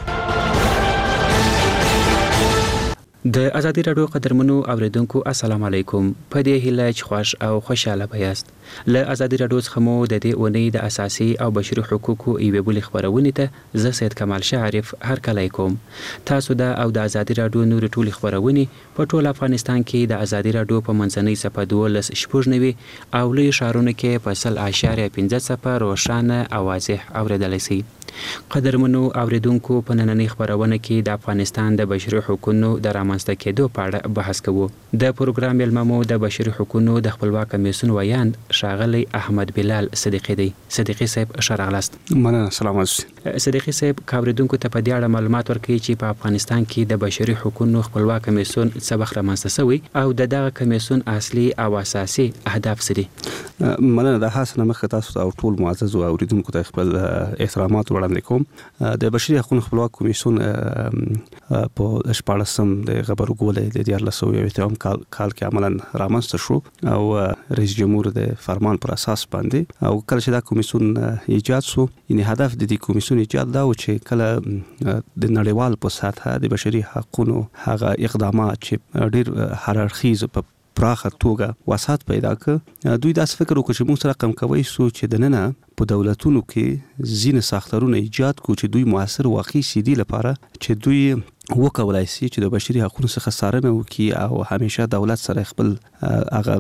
د ازادي راډیو قدرمنو اوریدونکو السلام علیکم. په دې هیله چې خوش او خوشاله بیاست. له ازادي راډیو څخه مو د دې اونۍ د اساسي او بشري حقوقو ایوه بل خبرونه ته زه سید کمال شعرف هر کله کوم. تاسو د او د ازادي راډیو نور ټولي خبرونه په ټول افغانستان کې د ازادي راډیو په منځنۍ صفه دولس شپږنوي او لوی شهرونو کې په سل اشاریه پنځه صفه روښانه او واضح اوریدل شي. قدرمنو اوریدونکو په نننۍ خبرونه کې د افغانستان د بشري حقوقو د رامنځته کېدو په اړه بحث کوو. د پروګرام ملممو د بشري حقوقو د خپلواک کمیسیون ویاند شاغلی احمد بلال صدیقی دی. صدیقی صاحب شرغلاست. مننه. سلام علیکم. صدیقی صاحب اوریدونکو ته په دې اړه معلومات ورکړي چې په افغانستان کې د بشري حقوقو خپلواک کمیسیون څه وخت رامنځته شوی او د دغه کمیسیون اصلي او اساسي اهداف څه دي؟ مننه. د حسنه مخ تاسو او ټول معزز اوریدونکو ته خپل احترامات وړاندې کوم. د بشري حقوقو خپلواک کمیسیون په شپاړسم د غبرګولې د دیارلس سوه یو اتیا کال کال کې عملاً رامنځته شو او رئیس جمهور د فرمان پر اساس باندې او کله چې دا کمیسیون ایجاد شو، یعنی هدف د دې کمیسیون ایجاد دا و چې کله د نړیوال په سطح د بشري حقوقو هغه اقدامات چې ډېر هررخیز په پراخه توګه وسات پیدا کړ، دوی داس فکر وکړ چې موږ سره کم کوي سو چې د ننه په دولتونو کې ځینې ساختارونه ایجاد کو چې دوی موثر واقعي سي دي لپاره چې دوی وکولای شي چې د بشري حقوقو څخه څارنه وکړي او همیشه دولت سره خپل هغه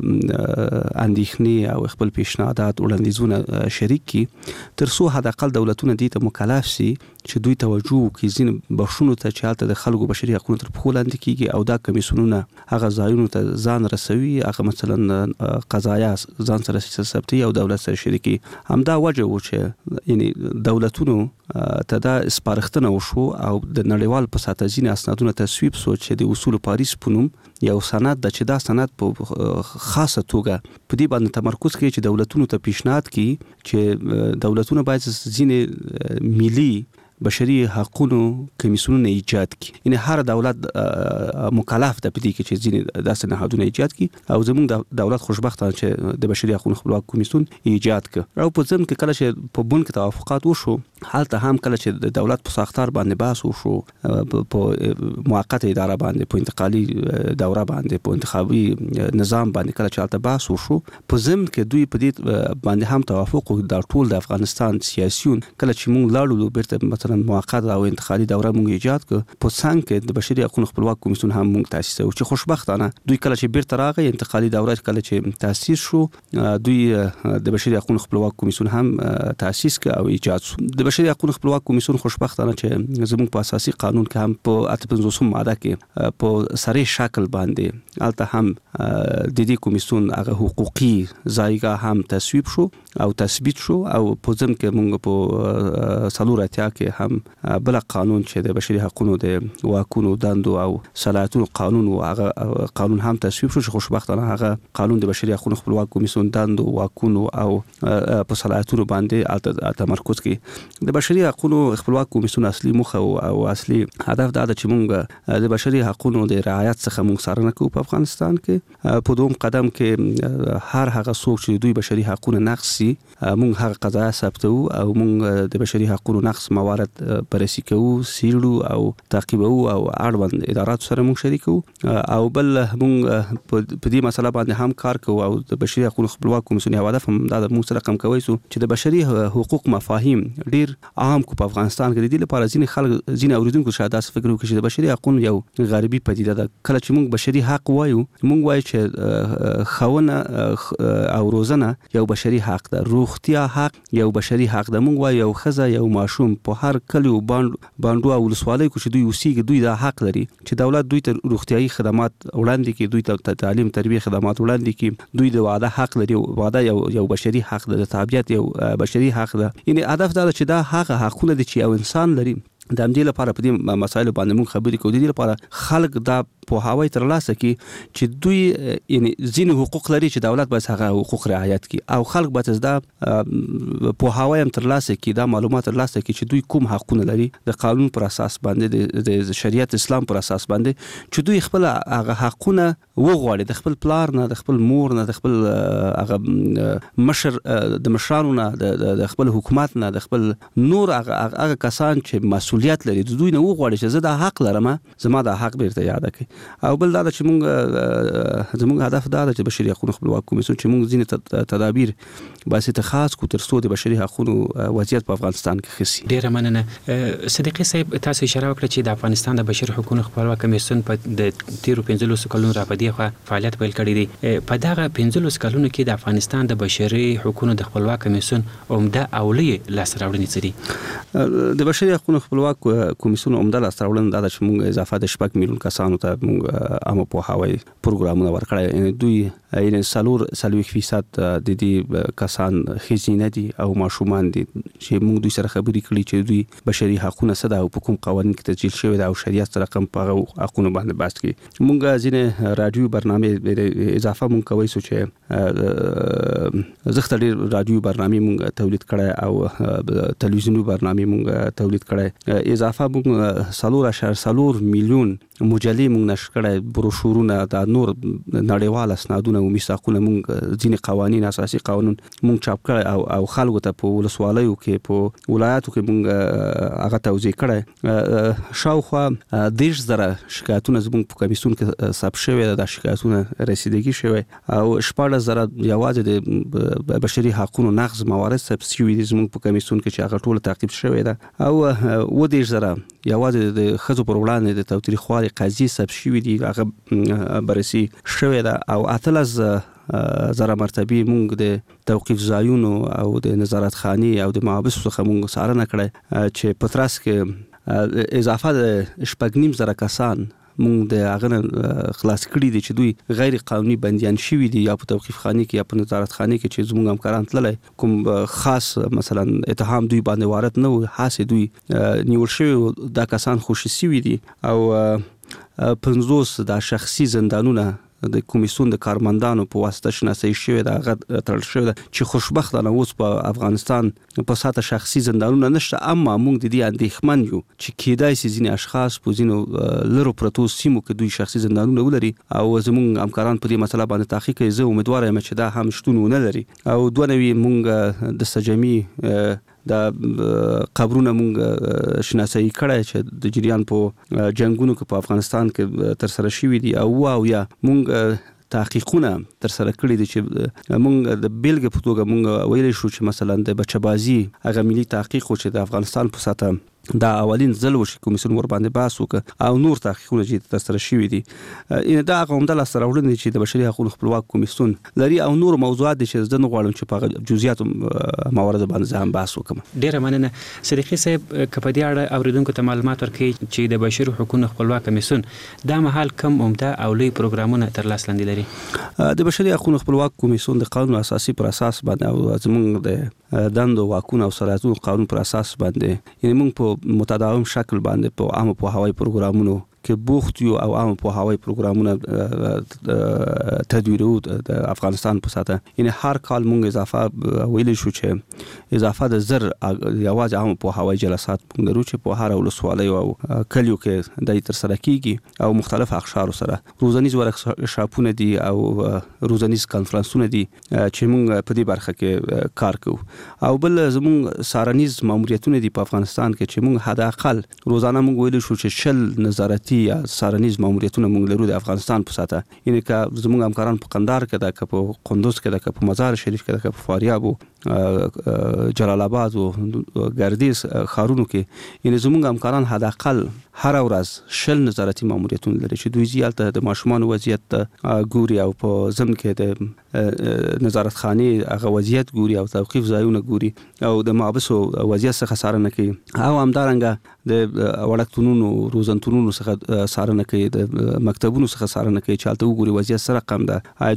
اندېښنې او خپل پیشنهادات وړاندیزونه شریک کړي تر څو حد اقل دولتونه دې ته مکلف شي چې دوی توجه وکړي ځینې بخښونو ته چې هلته د خلکو بشري حقوقو تر پښو لاندې کیږي او دا کمیسیونونه هغه ځایونو ته ځان رسوي هغه مثلا قضایا ځان سره ثبتي او دولت سره شریکي همدا وجه و چې یعنی دولتونو ته دا سپارښتنه وشو او د نړیوال په ساته ځینې اسنادونه تصویب شو چې د اصول پاریس په نوم یو سند د چې دا سند په خاصه توګه په دې باندې تمرکز کوي چې دولتونو ته پیشنهاد کوي چې دولتونه باید ځینې ملي بشري حقوقو کمیسیونونه ایجاد کړي یعنی هر دولت مکلف ده په دې کې چې ځینې داسې نهادونه ایجاد کړي او زموږ د دولت خوشبختانه چې د بشري حقوقو خپلواک کمیسیون ایجاد کړ او په ځم کې کله چې په بون کې توافقات وشو حالته هم کله چې د دولت په ساختار باندې بحث وشو په موقته اداره باندې په انتقالي دوره باندې په انتخابي نظام باندې کله چې حالته بحث وشو په ځم کې دوی په دې باندې هم توافق د ټول د افغانستان سیاسيون کله چې موږ لاړو بیرته مثلا موقته او انتقالي دوره موږ ایجاد کړ په څنګه کې د بشري حقوقو خپلواک کمیسیون هم موږ تاسیس او چې خوشبختانه دوی کله چې بیرته راغی انتقالي دوره کله چې تاسیس شو دوی د بشري حقوقو خپلواک کمیسیون هم تاسیس کړ او ایجاد شو د بشري حقوقو خپلواک کمیسیون خوشبختانه چې زموږ په اساسي قانون کې هم په اته پنځوسم ماده کې په سره شکل باندې البته هم د دې کمیسیون هغه حقوقي ځایګه هم تصویب شو او تثبیت شو او په ځم کې موږ په سلور اتیا کې هم بل قانون چې د بشري حقوقو د واکونو دندو او صلاحیتونو قانون او هغه قانون هم تصویب شو چې خوشبختانه هغه قانون د بشري حقوقو خپلواک کمیسیون دندو واکونو او په صلاحیتونو باندې تمرکز کوي د بشري حقوقو خپلواک کمیسیون اصلي موخه او اصلي هدف دا ده چې موږ د بشري حقوقو د رعایت څخه موږ څارنه کوو په افغانستان کې په دوم قدم کې هر هغه څوک چې دوی بشري حقوقو نقض سي موږ هغه قضایا ثبتو او موږ د بشري حقوقو نقض موارد بررسي کوو سیرو او تعقیبو او اړوند ادارات سره موږ شریکو او بل موږ په دې مسله باندې هم کار کوو او د بشري حقوقو خپلواک کمیسیون یو هدف هم دا موږ سره کم کوي چې د بشري حقوق مفاهیم ډیر عام کو په افغانستان کې د دې لپاره ځینې خلک ځینې اوریدونکو شاید تاسو فکر وکړي چې د بشري حقوقو یو غربي پدیده ده کله چې موږ بشري حق وایو موږ وایو چې خونه او روزنه یو بشري حق ده روغتیا حق یو بشري حق ده موږ وایو یو خزه یو ماشوم په هر کلیو باندې او ولسوالۍ کې دوی اوسېږي دوی دا حق لري چې دولت دوی ته روغتيایي خدمات وړاندې کړي دوی ته تعلیم تربیه خدمات وړاندې کړي دوی د واده حق لري واده یو یو بشري حق ده د تابعیت یو بشري حق ده یعنی هدف دا چې دا هغه حقونه دي چې یو انسان لري د همدې لپاره په دې مسایلو باندې موږ خبرې کوو د دې لپاره خلک دا په هواي تر لاسه کې چې دوی یعنی ځینې حقوق لري چې دولت باید هغه حقوق رعایت کړي او خلک باید دا په هواي هم تر لاسه کې دا معلومات تر لاسه کې چې دوی کوم حقونه لري د قانون پر اساس باندې د شریعت اسلام پر اساس باندې چې دوی خپل هغه حقونه وغواړي د خپل پلار نه د خپل مور نه د خپل هغه مشر د مشرانو نه د خپل حکومت نه د خپل نور هغه کسان چې مسؤلیت لري دوی نه وغواړي چې زه دا حق لرم زما دا حق بیرته یاد کړئ او بل دا چې موږ زموږ هدف دا چې بشري حقوقو خپلواک کمیسیون چې موږ ځینې تدابیر باسي خاص کو تر څو د بشري حقوقو وضعیت په افغانستان کې خسي ډیره مننه صدیقي صاحب تاسو اشاره وکړه چې د افغانستان د بشري حقوقو خپلواک کمیسیون په د تیرو پنځلس کلونو راپدې خو فعالیت پیل کړی دی په دغه پنځلس کلونو کې د افغانستان د بشري حقوقو د خپلواک کمیسیون عمده اولې لاسراوړنې څه دي د بشري حقوقو خپلواک کمیسیون عمده لاسراوړنه دا چې موږ اضافه د شپږ میلیون کسانو ته موږ عامه په هواي پروګرامونه ورکړل یعنی دوی یعنی سالور سلوي فیصد د دې کسان خزینه دي او ماشومان دي چې موږ دوی سره خبرې کړې چې دوی بشري حقوقونه څه ده او په کوم قوانین کې تسجیل شوی ده او شریعت سره کوم په حقوقونه باندې بحث کوي موږ ځینې رادیو برنامه اضافه موږ کوي چې زخت ډېر رادیو برنامه موږ تولید کړای او تلویزیوني برنامه موږ تولید کړای اضافه موږ سالور اشار سالور میلیون مجلې موږ نشر کړای بروشورونه د نور نړیوال اسنادونه او میثاقونه موږ ځینې قوانین اساسي قانون موږ چاپ کړای او او خلکو ته په ولسوالیو کې په ولایاتو کې موږ هغه توضیح کړای شاوخوا دیش زره شکایتونه زموږ په کمیسیون کې ثبت شوی د شکایتونه رسیدګي شوی او شپږ زره یوازې د بشري حقوقو نقض موارد ثبت شوی دي زموږ په کمیسیون کې چې هغه ټول تعقیب شوی ده او و دیش زره یوازې د خزو پر وړاندې د تاوتریخوالي قضیې ثبت شوي دي هغه بررسي شوې ده او اتلس زره مرتبه مونږ د توقيف ځایونو او د نظارت خاني او د محابس څخه مونږ څارنه کړې چې په ترڅ کې اضافه د شپږ نیم زره کسان مونږ د هغه خلاص کړي دي چې دوی غیر قانوني بنديان شوي دي یا په توقيف خاني کې یا په نظارت خاني کې چې زموږ همکاران تللی کوم خاص مثلا اتهام دوی باندې وارد نه و حاسه دوی نیول شوی دا کسان خوشي شوي دي او پنځوس د شخصي زندانونه د کمیسیون د کارمندانو په واسطه شناسایی شوی دا غد تړل شوی چې خوشبختانه اوس په افغانستان په ساته شخصي زندانونه نشته اما موږ د دې اندېښمن یو چې کېدای شي ځینې اشخاص په ځینو لرو پرتو سیمو کې دوی شخصي زندانونه ولري او زموږ همکاران په دې مسله باندې تحقیق کوي زه امیدوار یم چې دا هم شتون ونه لري او دوه نوي موږ د سجمي دا قبرونه مونږ شناسایی کړای چې د جریان په جنگونو کې په افغانستان کې تر سره شوي دي او واو یا مونږ تحقیقونه تر سره کړی دي چې مونږ د بیلګې په توګه مونږ ویلی شو چې مثلا د بچه‌بازي هغه ملي تحقیق چې د افغانستان په ساته دا اولین ځل وشي کمیسیون ور باندې بحث وکړ او نور تحقیقونه چې تر سره شوي دي ان دا هغه د لاسته راوړنې چې د بشري حقوقو خپلواک کمیسیون لري او نور موضوعات چې زه نه غواړم چې په جزئیاتو موارد باندې هم بحث وکم. ډیره مننه صدیقي صاحب کپدی اړه اوریدونکو ته معلومات ورکړي چې د بشري حقوقو خپلواک کمیسیون دا مهال کم عمده او لوی پروګرامونه تر لاس لاندې لري. د بشري حقوقو خپلواک کمیسیون د قانون اساسي پر اساس باندې او زموږ د دندو واکونو او صلاحیتونو قانون پر اساس باندې یعنی موږ په متداوم شکل باندې په عامه پوهاوی پروګرامونو کې بوخت یو او عامه پوهاوی پروګرامونه تدویرو د افغانستان په ساته یعنی هر کال موږ اضافه ویل شو چې اضافه د زر یوازې عامه پوهاوی جلسات موږ درو چې په هر ولسوالۍ او کلیو کې د تر سره کیږي او مختلف اقشار سره روزانیز ورکشاپونه دي او روزانیز کانفرنسونه دي چې موږ په دې برخه کې کار کوو او بل زموږ سارنیز ماموریتونه دي په افغانستان کې چې موږ حد اقل روزانه موږ ویل شو چې شل نظارتي یا سارنیز ماموریتونه موږ لرو د افغانستان په ساته یعنی که زموږ همکاران په قندهار کې ده که په قندوز کې ده که په مزار شریف کې ده که په فاریاب او جلال آباد او ګردیز ښارونو کې یعنی زموږ همکاران حد اقل هر ورځ شل نظارتي ماموریتونه لري چې دوی زیاته د ماشومان وضعیت ګوري او په ضمن کې د نظارت خاني هغه وضعیت ګوري او توقيف ځایونه ګوري او د محبسو وضعیت څخه څارنه کوي او همدارنګه د وړکتونونو روزنتونونو څخه څارنه کوي د مکتبونو څخه څارنه کوي چې هلته وګوري وضعیت سره کم ده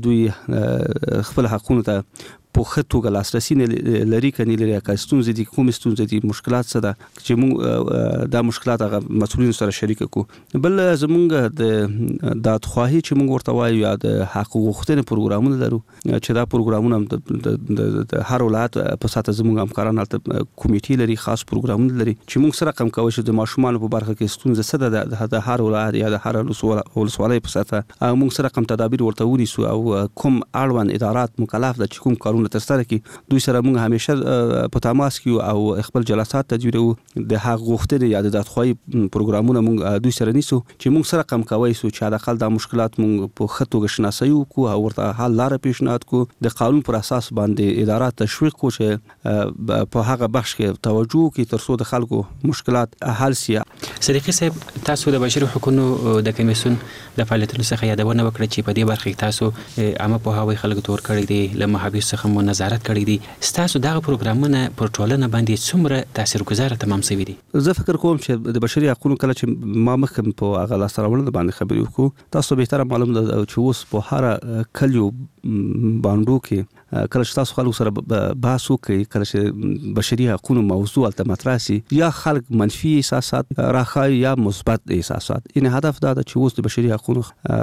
دوی خپل حقوقو ته په خطوګه لاسرسي نه لري کني لري کاستون زدي کوم ستون زدي مشکلات څه ده چې موږ دا مشکلات هغه مسؤلین سره شریک کو بل زمونږ د دادخواهی چې موږ ورته وایو یا د حقوق غوښتنې پروګرامونه لرو چې دا پروګرامونه د هر ولایت په ساته زموږ همکاران هلته کمیټې لري خاص پروګرامونه لري چې موږ سره کم کوي چې د ماشومان په برخه کې ستون زده د هر ولایت یا د هر ولسوالۍ په ساته موږ سره کم تدابیر ورته ونیسو او کوم اړوند ادارات مکلف ده چې کوم کارونه تر سره کی دوی سره موږ همیشه په تماس کې او خپل جلسات تدویرو د حق غوښتنې یا د دادخواهی پروګرامونه موږ دوی سره نیسو چې موږ سره کم کوي سو چې د خپل د مشکلات موږ په خطوګه شناسي کو او ورته حل لار پیشنهاد کو د قانون پر اساس باندې ادارات تشویق کو چې په هغه بخش کې توجه کوي تر څو د خلکو مشکلات حل شي. صدیقي صاحب تاسو د بشري حقوقو د کمیسیون د فعالیتونو څخه یادونه وکړه چې په دې برخه کې تاسو عامه پوهاوی خلکو تور کړی دی له محابس څخه مو نظارت کړی دي تاسو دغه پروګرامونه پر ټولنه باندې څومره تاثیرګذار تمام شوي دي؟ زه فکر کوم چې د بشري حقوقو کله چې ما مخکې په هغه لاس راوړل باندې خبرې وکړو تاسو به تر معلوم ده چې اوس په هر کلیو باندې کې کله چې تاسو خلکو سره بحث وکړي کله چې بشري حقوقو موضوع الته مطرح شي یا خلک منفي احساسات راخای یا مثبت احساسات ان هدف دا چې اوس د بشري حقوقو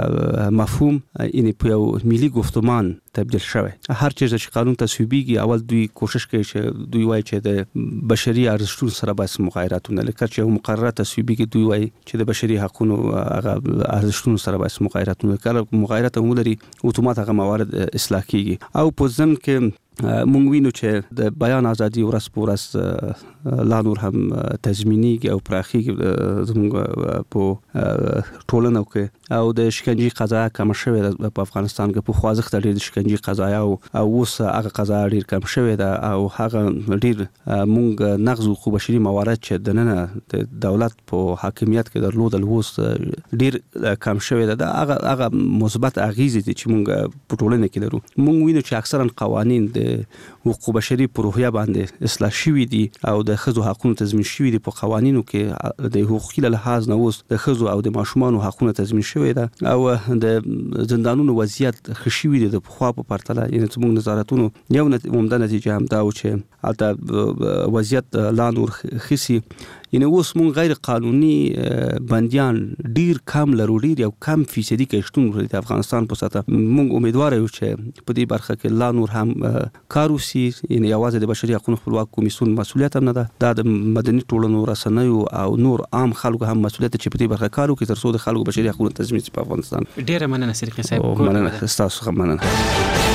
مفهوم ان په یو ملي گفتمان تبدیل شوی هر چیز چې قانون تصویبیږي اول دوی کوشش کوي چې دوی وایي چې د بشري ارزښتونو سره بس مغایرتونه لکه چې یو مقرره تصویبیږي دوی وایي چې د بشري حقوقو هغه ارزښتونو سره بس مغایرتونه کله مغایرت هم لري اتومات هغه موارد اصلاح کیږي او په ځم کې مونږ وینو چې د بیان ازادي ورځ په ورځ لا نور هم تضمینیږي او پراخیږي زموږ په ټولنه کې او د شکنجې قضایا کم شوې ده په افغانستان کې په خوازښت ډېر د شکنجې قضایا او اوس هغه قضایا ډېر کم شوې ده او هغه ډېر مونږ نقض حقوق بشري موارد چې د نن د دولت په حاکمیت کې درلودل اوس ډېر کم شوې ده هغه هغه مثبت اغیزې دي چې مونږ په ټولنه کې لرو. مونږ وینو چې اکثرا قوانین د حقوق بشري په روحیه باندې اصلاح شوي دي او د ښځو حقوقونه تضمین شوي دي په قوانینو کې د حقوقي لحاظ نه اوس د ښځو او د ماشومانو حقوقونه تضمین شوي ده او د زندانونو وضعیت ښه شوي دي د پخوا په پرتله. یعنې زموږ نظارتونو یو عمده نتیجه هم دا و چې هلته وضعیت لا نور ښه سي. یعنې اوس مونږ غیر قانوني بندیان ډیر کم لرو، ډیر یو کم فیصدي کې شتون لري د افغانستان په سطح. مونږ امیدوار یو چې په دې برخه کې لا نور هم کار وشي. یعنې یوازې د بشري حقوقو خپلواک کمیسیون مسؤلیت هم نه ده، دا د مدني ټولنو رسنیو او نور عام خلکو هم مسؤلیت چې په دې برخه کار وکړي تر څو د خلکو بشري حقوقو تضمین شي په افغانستان. ډیره مننه صدیقي صاحب. مننه ستاسو څخه مننه.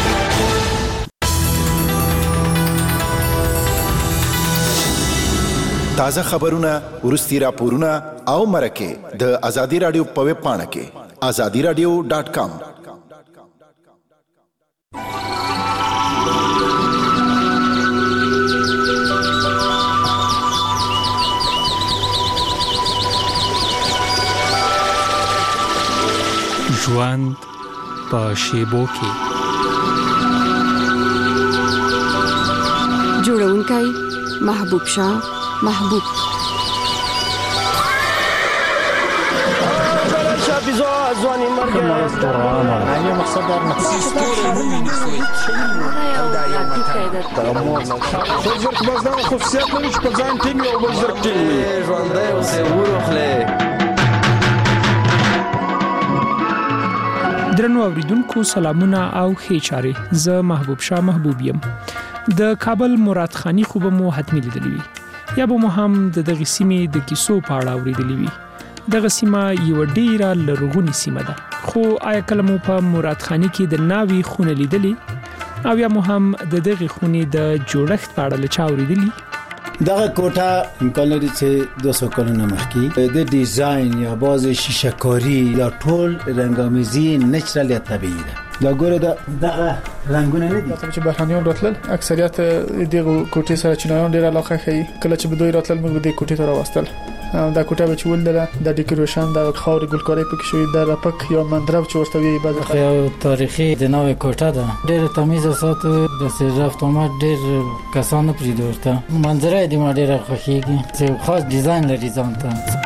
تازه خبرونه، ورستي راپورونه او مرکه د ازادي رادیو په ویب پاڼه کې ازادي رادیو ډاٹ کام. ژوند په شیبو کې جوړونکی محبوب شاه محبوب. ځواني مرګ نه مقصد در مقصد بزرګ بزنه خصوصیت لري چې په ځان ټینګ او بزرګ ټینګ ژوندۍ اوسې ورخله. درنو اوریدونکو سلامونه او ښې چارې. زه محبوب شاه محبوب یم. د کابل مراد خانی خو به مو حتمی لیدلی وي یا به مو هم د دغه سیمې د کیسو په اړه اوریدلی وي. دغه سیمه یو ډیره لرغونی سیمه ده، خو آیا کله مو په مراد خانی کې د ناوی خونه لیدلی او یا مو هم د دغه خونې د جوړښت په اړه لچا اوریدلی؟ دغه کوټه امکان لري چې دوه سوه کلونه مخکې د ډیزاین یا باز شیشه کاری یا ټول رنګامیزي نچرال یا طبیعي ده. دا ګوره دا دغه رنگونه نه دي. چې بهرانيان راتلل اکثریت دغه کوټې سره چینایان ډیر علاقه کوي. کله چې به دوی راتلل موږ د کوټې ته راوستل. دا کوټه به چول ده د ډیکوریشن د خاور ګلکاري پکې شوی د رپک یا مندرب چې ورته وی بعض خو تاریخي د نوې کوټه ده ډیر تمیز سات د سرافت اومد ډیر کسان پرې ورته منظره دې ما ډیر خوښیږي چې خاص ډیزاین لري ځانته.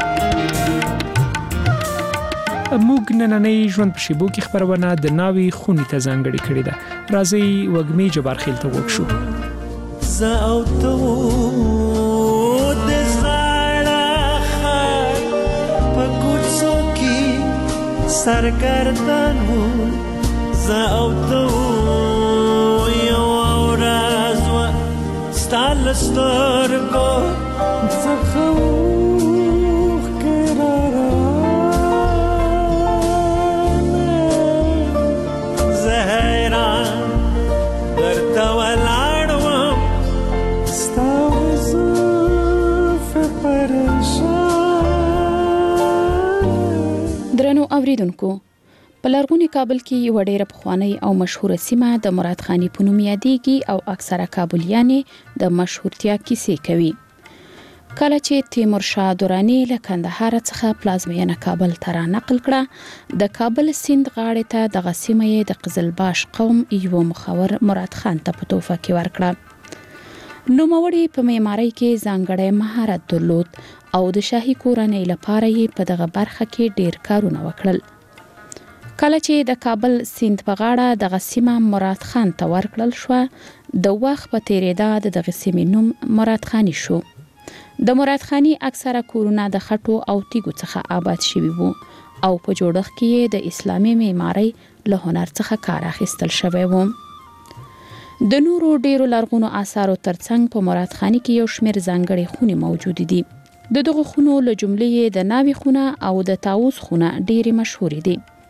موږ نننۍ ژوند په شیبو کې خبرونه د ناوی خونې ته ځانګړې کړې ده. راځئ وږمې جبارخیل ته وګورو. زه او ته د زړه خر په کوڅو کې سرګردان وو. زه او ته یو ورځ وه ستا له سترګو څخه اوریدونکو په لرغوني کابل کې یو ډېر پخوانی او مشهور سیمه د مراد خانی په نوم یادېږي او اکثره کابلیان د مشهورتیا کیسې کوي. کله چې تیمور شاه دورانی له کندهار څخه پلازمینه کابل ته را نقل کړه، د کابل سیند غاړې ته د غسیمه د قزلباش قوم یو مخور مراد خان ته په توفه کې ورکړه. نوموړي په معمارۍ کې ځانګړی مهارت درلود او د شاهي کورنۍ لپاره یې په دغه برخه کې ډیر کارونه وکړل. کله چې د کابل سیند په غاړه د غسیمه مراد خان ته ورکړل شو، د وخت په تیریدا د دغه سیمې نوم مراد خانی شو. د مراد خانی اکثره کورونه د خټو او تیګو څخه آباد شوي وو او په جوړښت کې د اسلامي معمارۍ له هنر څخه کار اخیستل شوی و. د نورو ډیرو لرغونو آثارو ترڅنګ په مراد خانی کې یو شمېر ځانګړي خونې موجود دي. د دغه خونو له جملې د ناوی خونه او د طاووس خونه ډېرې مشهورې دي.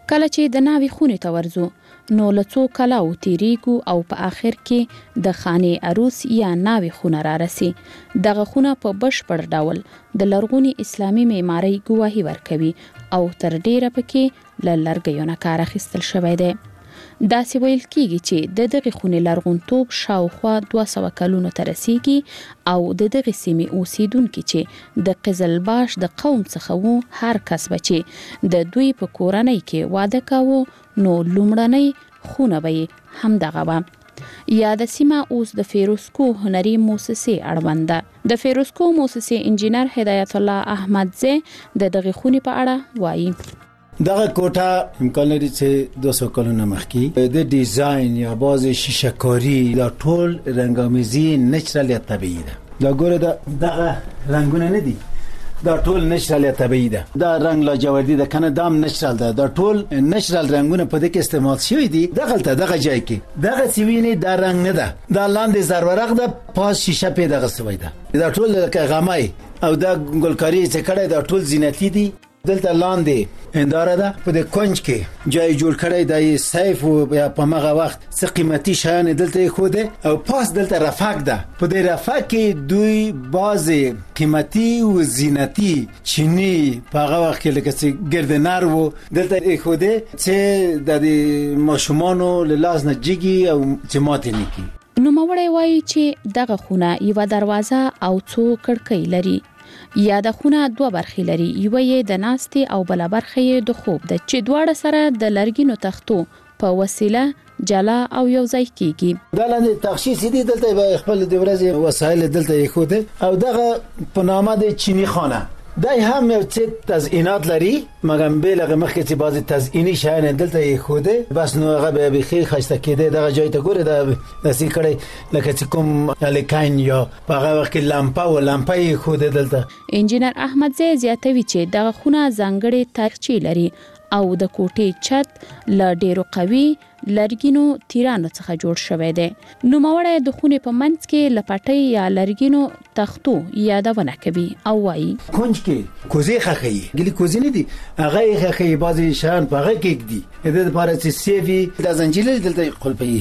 کله چې د ناوې خونې ته ورځو نو لڅو کلاو تیریګو او په آخر کې د خانه عروس یا ناوې خونه را رسي. دغه خونه په بشپړ ډول د لرغونی اسلامي معمارۍ ګواهي ورکوي او تر ډیره پکې ل لرګیو نه کار اخیستل شوی دی. دا سی ویل کیږي چې د دغه خونې لرغونتوب شاوخوا دوه سوه کلونو ته رسیږي او د دغه سیمې اوسیدونکو چې د قزلباش د قوم څخه وو هر کس بچي د دوی په کورنۍ کې واده کاوه نو لومړنۍ خونه به هم دغه و. یا د سیمه اوس د فیروزکو هنري موسسې اړونده. د فیروزکو موسسې انجینر هدایت الله احمدزی د دغه خونې په اړه وایي. دغه کوټه امکان لري چې دوه سوه کلونه مخکې د ډیزاین یا باز شیشه کاری دا ټول رنگامیزی نچرال یا طبیعي ده. دا ګوره دا دغه رنگونه نه دي، دا ټول نچرال یا طبیعي ده. دا رنگ لاجوردی ده کنه دام نچرال ده. دا ټول نچرال رنگونه په دې کې استعمال شوی دي. دغه ته دغه ځای کې دغه سیوینه دا رنگ نه ده، دا لاندې زرورق ده، پاس شیشه په دغه سوی ده. دا ټول لکه غمای او دا ګلکاری چې کړه دا ټول زینتی دي. دلته لاندې انداره ده په د کنج کې جای جوړ کړی د سیف او په مغه وخت څه قیمتي شیان دلته خوده او پاس دلته رفاق ده. په دې رفاق کې دوی باز قیمتي او زینتی چینی په هغه وخت کې لکه چې ګردنار وو دلته خوده چې د ماشومانو له لاس نه جګي او چې ماته نکی. نو موري وایي چې دغه خونه یو دروازه او څو کړکۍ لري. یا د خونه دوه برخې لري، یو یې د ناستي او بل برخه یې د خوب ده چې دواړه سره د لرګینو تختو په وسیله جلا او یو ځای کیږي. دا لاندې تخصیص دي دلته خپل د ورځې وسایل دلته یې خوده او دغه په نامه د چینی خانه دای هم یو څه تزئینات لري مګم به لغه مخکې چې بعضی تزئینی شیان دلته یې خوده بس نو هغه به بخیر خسته کېده. دغه جای ته ګوره د داسې کړي لکه چې کوم الکاین یا په هغه وخت کې لامپا او لامپا یې خوده دلته. انجینر احمدزی زیاتوي چې دغه خونه ځانګړي تاریخچې لري او د کوټې چت ل ډیرو قوي لرګینو تیرانو څخه جوړ شوی دی. نو موري د خونې په منځ کې لپټي یا لرګینو تختو یادونه کوي او وایي کنج کې کوزي خخي ګلی کوزي نه دي هغه خخي بازي شان په هغه کې دي د لپاره چې سیوی د زنجیل دلته قلپي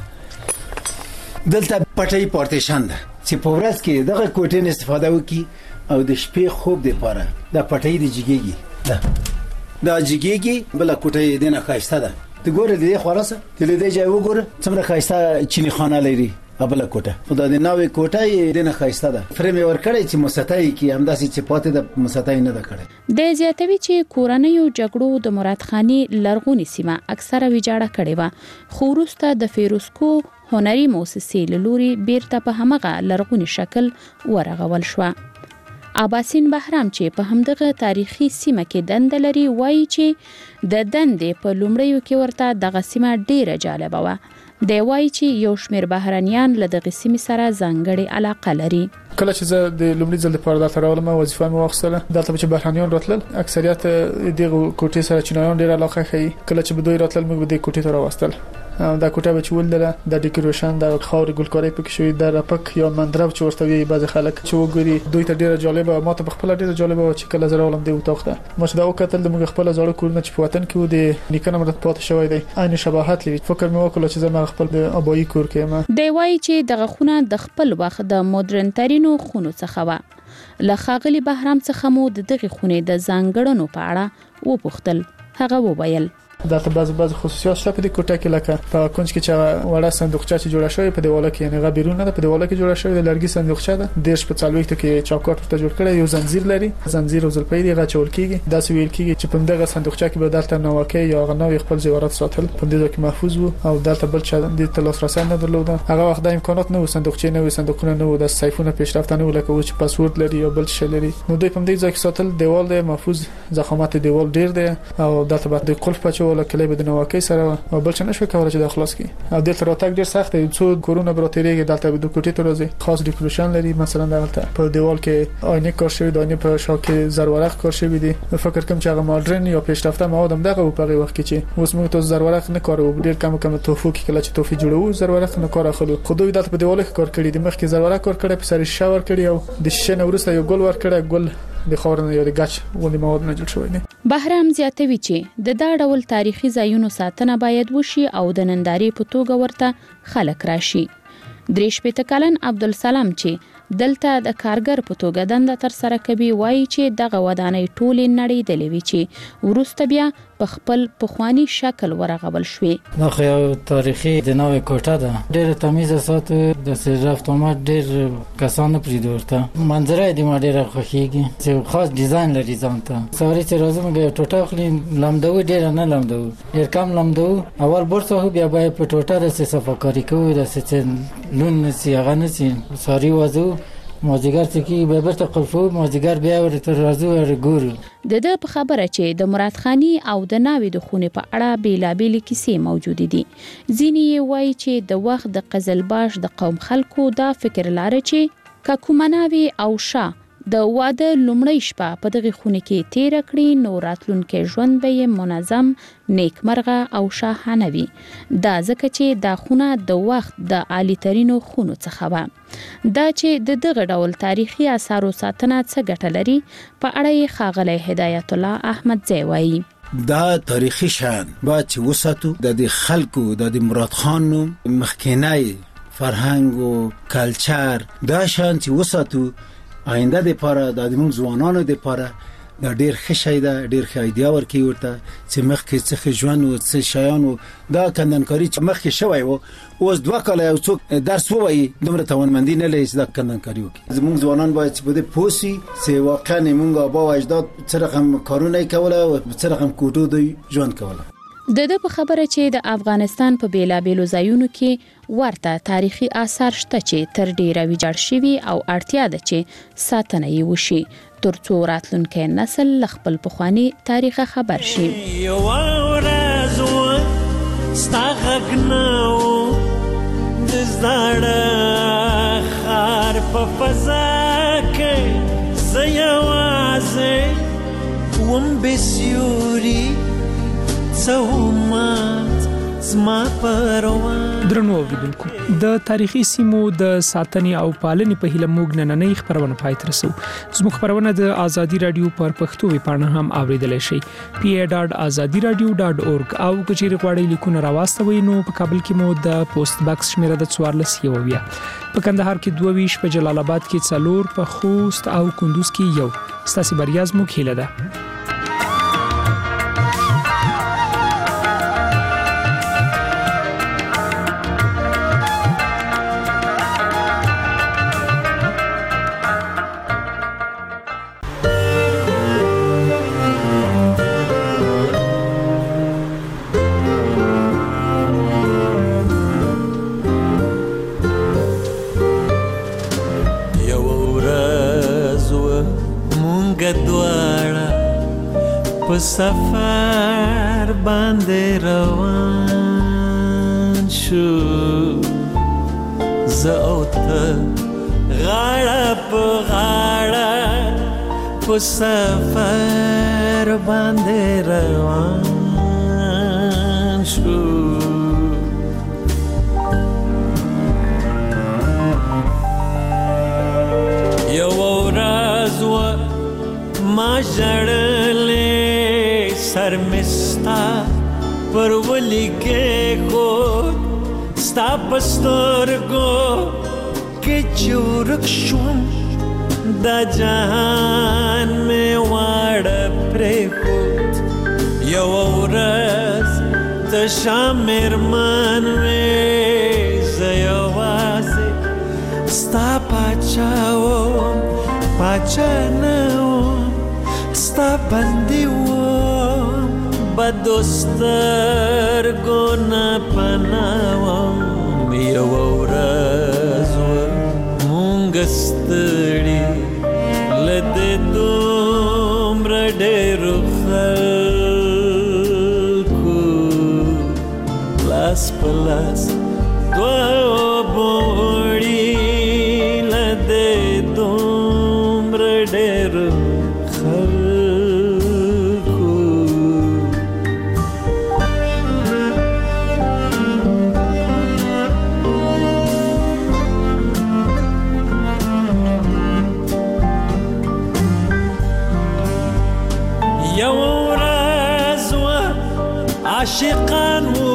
دلته پټي پارتیشن ده چې په ورځ کې دغه کوټې استفاده وکي او د شپې خوب دی لپاره د پټي د جګيږي ده. دا جګيږي بل کوټه دینه خاصه ده. ته ګوره دې خلاصه دې دې ځای وګوره څومره خاصه چینی خانه لري ابل کوټه. خدای دې ناوې کوټه دینه خاصه ده. فریم ور کړی چې مستای کی همداسي چې پاتې د مستای نه ده کړی. د زیاتوي چې کورنیو جګړو د مراد خانی لرغونی سیمه اکثره ویجاړه کړي و خو وروسته د فیروزکو هنري موسسې لوري بیرته په همغه لرغونی شکل ورغول شو. عباسین بهرام چې په همدغه تاریخي سیمه کې دند لري وایي چې د دندې په لومړیو کې ورته دغه سیمه ډیره جالبه و. دی وایي چې یو شمیر بهرانيان له دغه سیمې سره ځانګړي علاقه لري. کله چې زه د لومړي ځل لپاره د تراولم وظیفه مې واخیستله دلته چې بهرانيان راتلل اکثریت دغه کوټې سره چینایان ډیره علاقه کوي. کله چې به دوی راتلل موږ به د کوټې ته راوستل دا کوټه به چول ده د ډیکوریشن د خاور ګلکاري پکې شوی د رپک یا مندرب چې ورته وی بعض خلک چې وګوري دوی ته ډیره جالبه ماته په خپل ډیره جالبه چې کله زه راولم دی وتاخته مشه دا وکتل د موږ خپل زړه کورونه چې په وطن کې و د نیکنه مرته پاتې شوی دی عین شباهت لري. فکر مې وکړ چې زه ما خپل د ابایی کور کې دی وایي چې دغه خونه د خپل وخت د مدرن ترینو خونو څخه و. لخاغلی بهرام څخه مو د دغه خونه د ځانګړنو په اړه و پوښتل. هغه وویل دا ته بعض بعض خصوصیات شته په دې کوټه کې لکه په کنج کې چې وړه صندوقچه چې جوړه شوی په دیواله کې یعنی غبیرونه ده په دیواله کې جوړه شوی د لرګي صندوقچه ده دیش په څلويخت کې چاکوټ ورته جوړ کړی یو زنجیر لري زنجیر او زلپۍ دی غچول کیږي دا سویل کیږي چې په دغه صندوقچه کې به دلته نوکه یا غنوي خپل زیورات ساتل په دې کې محفوظ وو او دلته بل څه د تلوس رسنه درلوده. هغه وخت د امکانات نه و صندوقچه نه و صندوقونه نه و د سیفونه پیشرفته نه و لکه چې پاسورد لري یا بل څه لري. نو دوی په دې ځای کې ساتل دیوال دی محفوظ ضخامت دیوال ډیر دی او دلته به د قلف پچول کلی به د کې سره او بل څه نشو کولای چې د خلاص کی او دلته راتګ ډیر سخت دی. څو کورونه براتریږي دلته د کوټې ته راځي خاص ډیکوریشن لري مثلا دلته په دیوال کې آینه کار شوی د آینه په شا کې زرورق کار شوی دی. فکر کوم چې هغه ماډرن یا پیشرفته مواد هم دغه په هغه وخت کې چې اوس موږ ته زرورق نه کارو ډیر کم کم توفو کې کله چې توفي جوړو زرورق نه کار اخلو. خو دوی دلته په دیوال کې کار کړی دی مخکې زرورق کار کړی په سر شاور کړی او د شیشه نه ورسته یو ګل ور کړی ګل د خاورن یا د ګچ غوندي مواد نه جوړ شوی دی. بهرام زیاتوي چې د دا ډول تاریخي ځایونو ساتنه باید وشي او د نندارې په توګه ورته خلک راشي. دریش پته کلن عبدالسلام چې دلته د کارګر په توګه دنده تر سره کوي وایي چې دغه ودانۍ ټولې نړیدلې وي چې وروسته بیا په خپل پخوانی شکل ورغول شوې. دا خو یو تاریخي د نوې کوټه ده، ډېر تمیز ساتو د رفت آمد ډېر کسان پرې ورته منظره دې ما ډېر خوښیږي چې خاص ډیزاین لري ځان ته. سوري چې راځم یو ټوټه خلی لمدو ډېر نه لمدو ډېر کم لمدو اول برسه بیا به په ټوټه د صفاکاری کوو د چې لون نسی هغه نسی ساری وازو مازیګر ته کې به برته قلفو مازیګر بیا ورته راځو ورګورو. د د په خبره چې د مراد خانی او د ناوې د خونې په اړه بیلابیل کیسې موجود دي. ځینې یې وایي چې د وخت د قزلباش د قوم خلکو دا فکر لاره چې که کومه ناوې او شاه د واده لومړی شپه په دغه خونه کې تیر کړي نو راتلونکي ژوند به منظم، نیکمرغه او شاهانه وي. دا ځکه چې دا خونه د وخت د عالی ترینو خونو څخه و. دا چې د دغه ډول تاریخي آثارو ساتنه څه ګټه لري په اړه یې ښاغلی هدایت الله احمدزی وایي. دا تاریخي شان باید چې وساتو. د خلکو د مراد خان نوم مخکینی فرهنګ او کلچر دا شان چې وساتو آینده د پاره د موږ ځوانانو د پاره دا ډیر ښه شی ده، ډیر ښه ایډیا ورکوي ورته چې مخکې څه ژوند او څه شیان دا کندنکاري چې مخکې شوی و اوس دوه کاله یو څوک درس ووایي دومره توانمندي نه لري چې دا کندنکاري وکړي. زموږ ځوانان باید چې په دې پوه شي چې واقعا موږ آبا و اجداد څه رقم کارونه کوله او څه رقم کوټو دوی ژوند کوله. د د په خبره چې د افغانستان په بیلابیلو ځایونو کې ورته تاریخي آثار شته چې تر ډیره ویجاړ شوي او اړتیا ده چې ساتنه یې وشي ترڅو راتلونکی نسل له خپل پخواني تاریخ خبر شي. یو ورځ و ستا غږ نه و د زاړه ښار په فضا کې زه یوازې وم بې سیوري درنو اوریدونکو، د تاریخي سیمو د ساتنې او پالنې په هیله موږ نننۍ خبرونه پای ته رسو. زموږ خبرونه د آزادي رادیو پر پښتو ویبپاڼه هم اوریدلای شئ پی ای ډاټ ازادي رادیو ډاټ اورګ او کچېرې غواړئ لیکونه راواستوئ نو په کابل کې مو د پوسټ باکس شمیره د څوارلس یو ویا، په کندهار کې دوه ویشت، په جلال آباد کې څلور، په خوست او کندوز کې یو. ستاسو بریا زموږ هیله ده. سفر باندې روان شو زه او ته غاړه په غاړه په سفر باندې روان شو. یو ورځ و ما ژړلې سر مستا پر ولی کې خود ستا پسترګو کې چورک شوم دا جهان مې واړه پرې خود. یو ورځ ته شامر من وې زه یوازې ستا پاچا وم پاچا نه وم ستا بندي وم بدوستر ګونه پناوم. یو ورځ مونږ ستړي له دې دومره ډېرو خلکو لاس په لاس دوه بوړي له دې دومره ډېرو عاشقان وو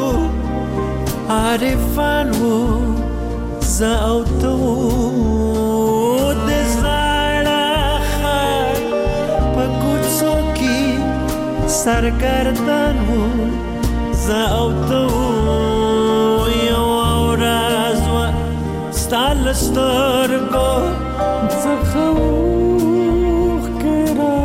عارفان وو زه او ته وو د زړه خر په کوڅو کې سرګردان وو زه او ته وو یو ورځ وه ستا له سترګو څخه اوښکې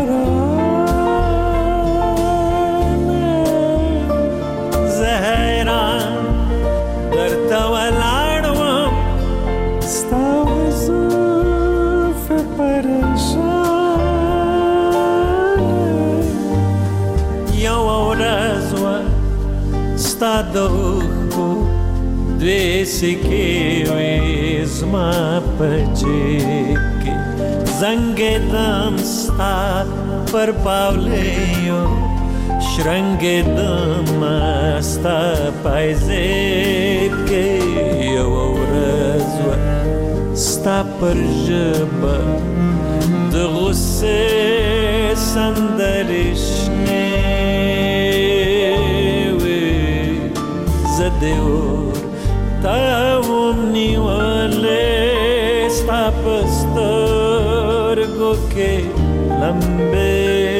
رارانه زه حیران درته ولاړ وم ستا وزلفې پریشانه یوه ورځ وه ستا د اوښکو دوې سکې وې زما په جیب کې زنګېدم ستا پر پاولیو شرنګېدم ستا پایزیب کې یوه ورځ وه ستا پر ژبه د غصې سندرې شنې وې زه دې تا وم نیولې ستا په سترګو کې لمبې